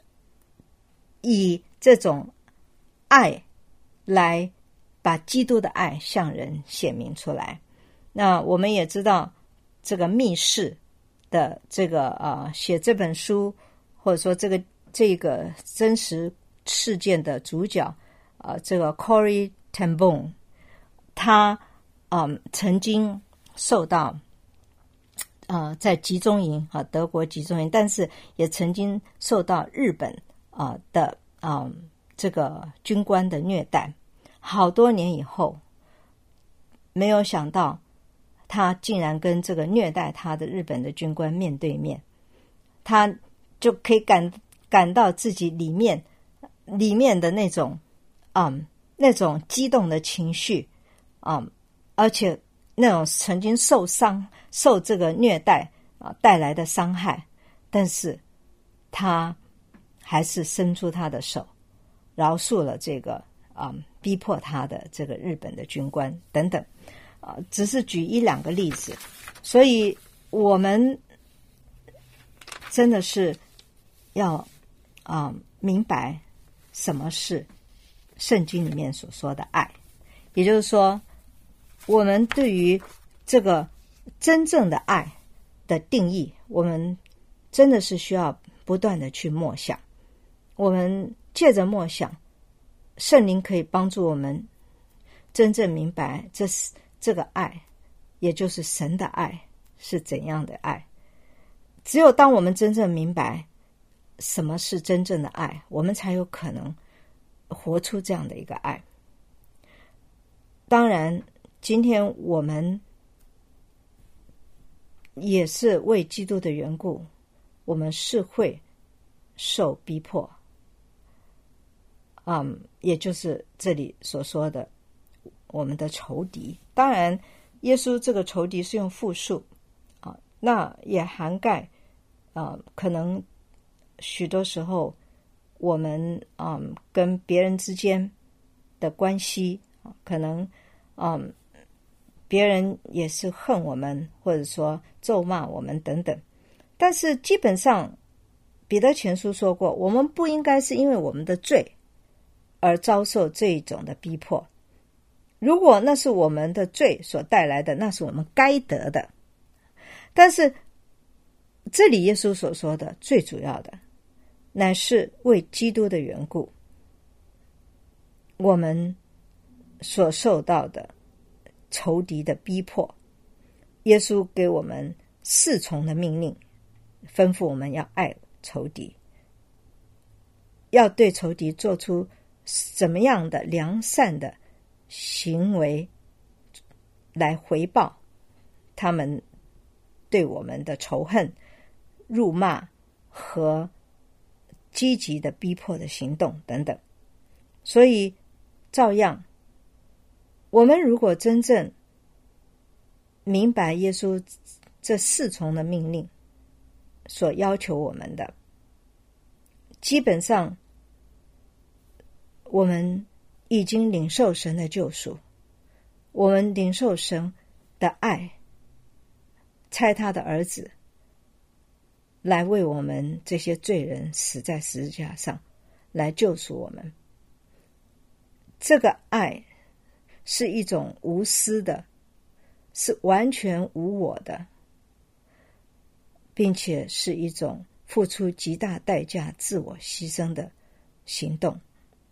以这种爱来把基督的爱向人显明出来。那我们也知道这个密室的这个呃写这本书，或者说这个这个真实事件的主角呃这个 Corrie ten Boom， 他嗯曾经受到呃在集中营啊德国集中营，但是也曾经受到日本啊、呃、的啊、呃、这个军官的虐待。好多年以后，没有想到他竟然跟这个虐待他的日本的军官面对面，他就可以感感到自己里面里面的那种嗯那种激动的情绪嗯，而且那种曾经受伤受这个虐待啊带来的伤害，但是他还是伸出他的手饶恕了这个啊、嗯、逼迫他的这个日本的军官等等啊，只是举一两个例子。所以我们真的是要啊、嗯、明白什么是圣经里面所说的爱，也就是说我们对于这个真正的爱的定义，我们真的是需要不断的去默想。我们借着默想，圣灵可以帮助我们真正明白这这个爱，也就是神的爱是怎样的爱。只有当我们真正明白什么是真正的爱，我们才有可能活出这样的一个爱。当然今天我们也是为基督的缘故，我们是会受逼迫，嗯，也就是这里所说的我们的仇敌。当然耶稣这个仇敌是用复数啊，那也涵盖啊，可能许多时候我们嗯跟别人之间的关系啊，可能嗯别人也是恨我们，或者说咒骂我们等等。但是基本上彼得前书说过，我们不应该是因为我们的罪而遭受这一种的逼迫。如果那是我们的罪所带来的，那是我们该得的。但是这里耶稣所说的最主要的乃是为基督的缘故，我们所受到的仇敌的逼迫，耶稣给我们四重的命令，吩咐我们要爱仇敌，要对仇敌做出怎么样的良善的行为来回报他们对我们的仇恨、辱骂和积极的逼迫的行动等等。所以照样，我们如果真正明白耶稣这四重的命令所要求我们的，基本上我们已经领受神的救赎，我们领受神的爱，差他的儿子来为我们这些罪人死在十字架上，来救赎我们。这个爱是一种无私的，是完全无我的，并且是一种付出极大代价、自我牺牲的行动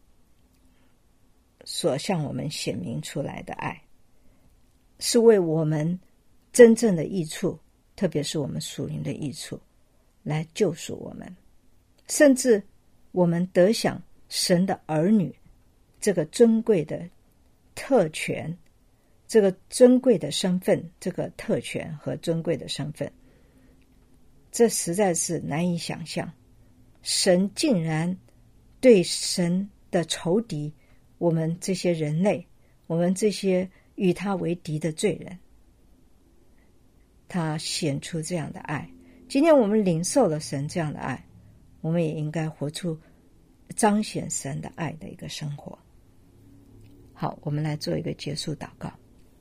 所向我们显明出来的爱，是为我们真正的益处，特别是我们属灵的益处，来救赎我们，甚至我们得享神的儿女这个尊贵的特权，这个尊贵的身份，这个特权和尊贵的身份，这实在是难以想象。神竟然对神的仇敌，我们这些人类，我们这些与他为敌的罪人，他显出这样的爱。今天我们领受了神这样的爱，我们也应该活出彰显神的爱的一个生活。好，我们来做一个结束祷告。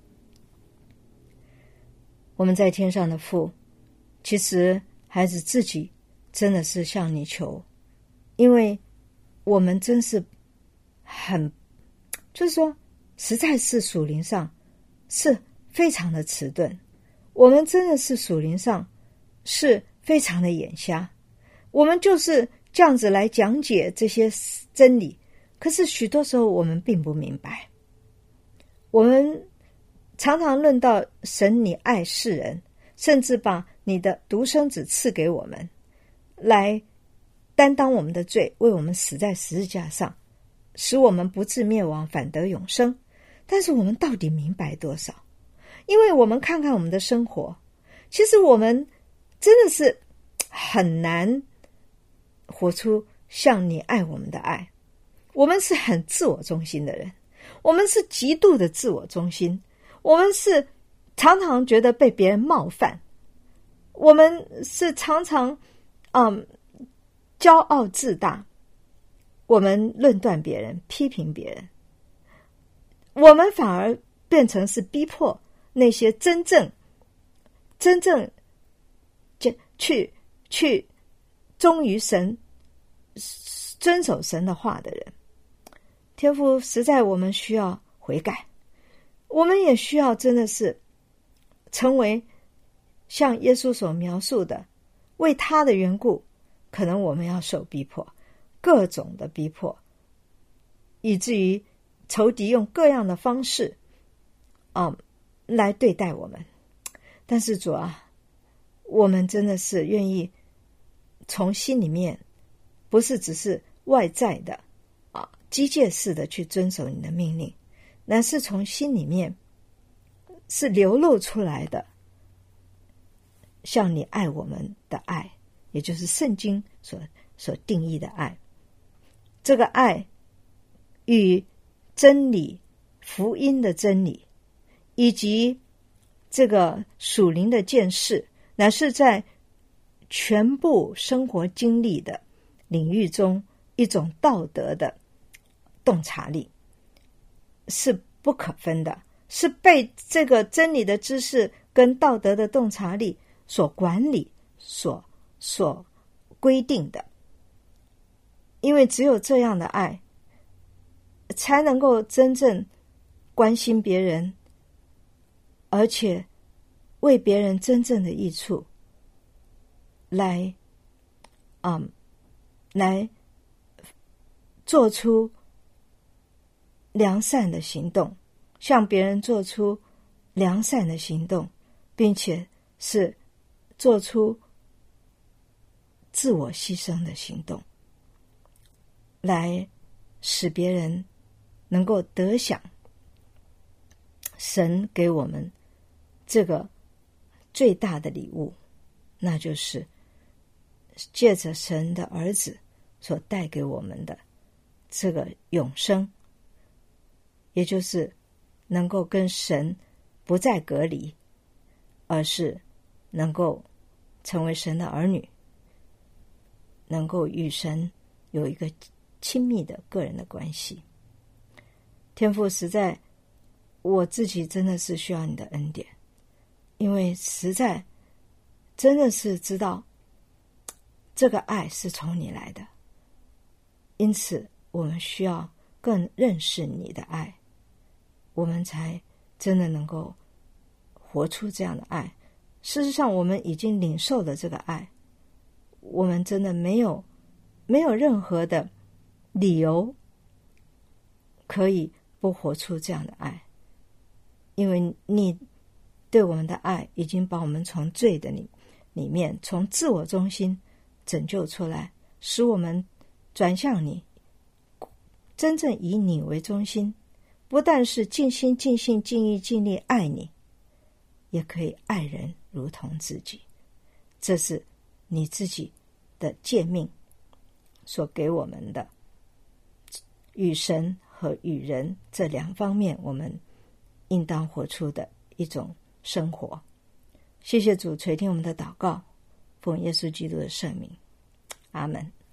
我们在天上的父，其实孩子自己真的是向你求，因为我们真是很，就是说实在是属灵上是非常的迟钝，我们真的是属灵上是非常的眼瞎，我们就是这样子来讲解这些真理，可是许多时候我们并不明白。我们常常论到神你爱世人，甚至把你的独生子赐给我们，来担当我们的罪，为我们死在十字架上，使我们不至灭亡，反得永生。但是我们到底明白多少？因为我们看看我们的生活，其实我们真的是很难活出像你爱我们的爱。我们是很自我中心的人，我们是极度的自我中心，我们是常常觉得被别人冒犯，我们是常常嗯骄傲自大，我们论断别人，批评别人，我们反而变成是逼迫那些真正真正去去忠于神、遵守神的话的人。天父，实在我们需要悔改，我们也需要真的是成为像耶稣所描述的，为他的缘故，可能我们要受逼迫，各种的逼迫，以至于仇敌用各样的方式嗯，来对待我们。但是主啊，我们真的是愿意从心里面，不是只是外在的啊机械式的去遵守你的命令，乃是从心里面是流露出来的，像你爱我们的爱，也就是圣经所所定义的爱。这个爱与真理、福音的真理，以及这个属灵的见识，乃是在全部生活经历的领域中一种道德的洞察力，是不可分的，是被这个真理的知识跟道德的洞察力所管理、所所规定的。因为只有这样的爱，才能够真正关心别人，而且为别人真正的益处来嗯，来做出良善的行动，向别人做出良善的行动，并且是做出自我牺牲的行动，来使别人能够得享神给我们这个最大的礼物，那就是借着神的儿子所带给我们的这个永生，也就是能够跟神不再隔离，而是能够成为神的儿女，能够与神有一个亲密的个人的关系。天父，实在我自己真的是需要你的恩典，因为实在真的是知道这个爱是从你来的，因此我们需要更认识你的爱，我们才真的能够活出这样的爱。事实上我们已经领受了这个爱， 我们真的没有没有任何的理由可以不活出这样的爱，因为你对我们的爱已经把我们从罪的里里面，从自我中心拯救出来，使我们转向你，真正以你为中心，不但是尽心尽性尽意尽力爱你，也可以爱人如同自己。这是你自己的诫命所给我们的，与神和与人这两方面，我们应当活出的一种生活。谢谢主垂听我们的祷告，奉耶稣基督的圣名，阿们。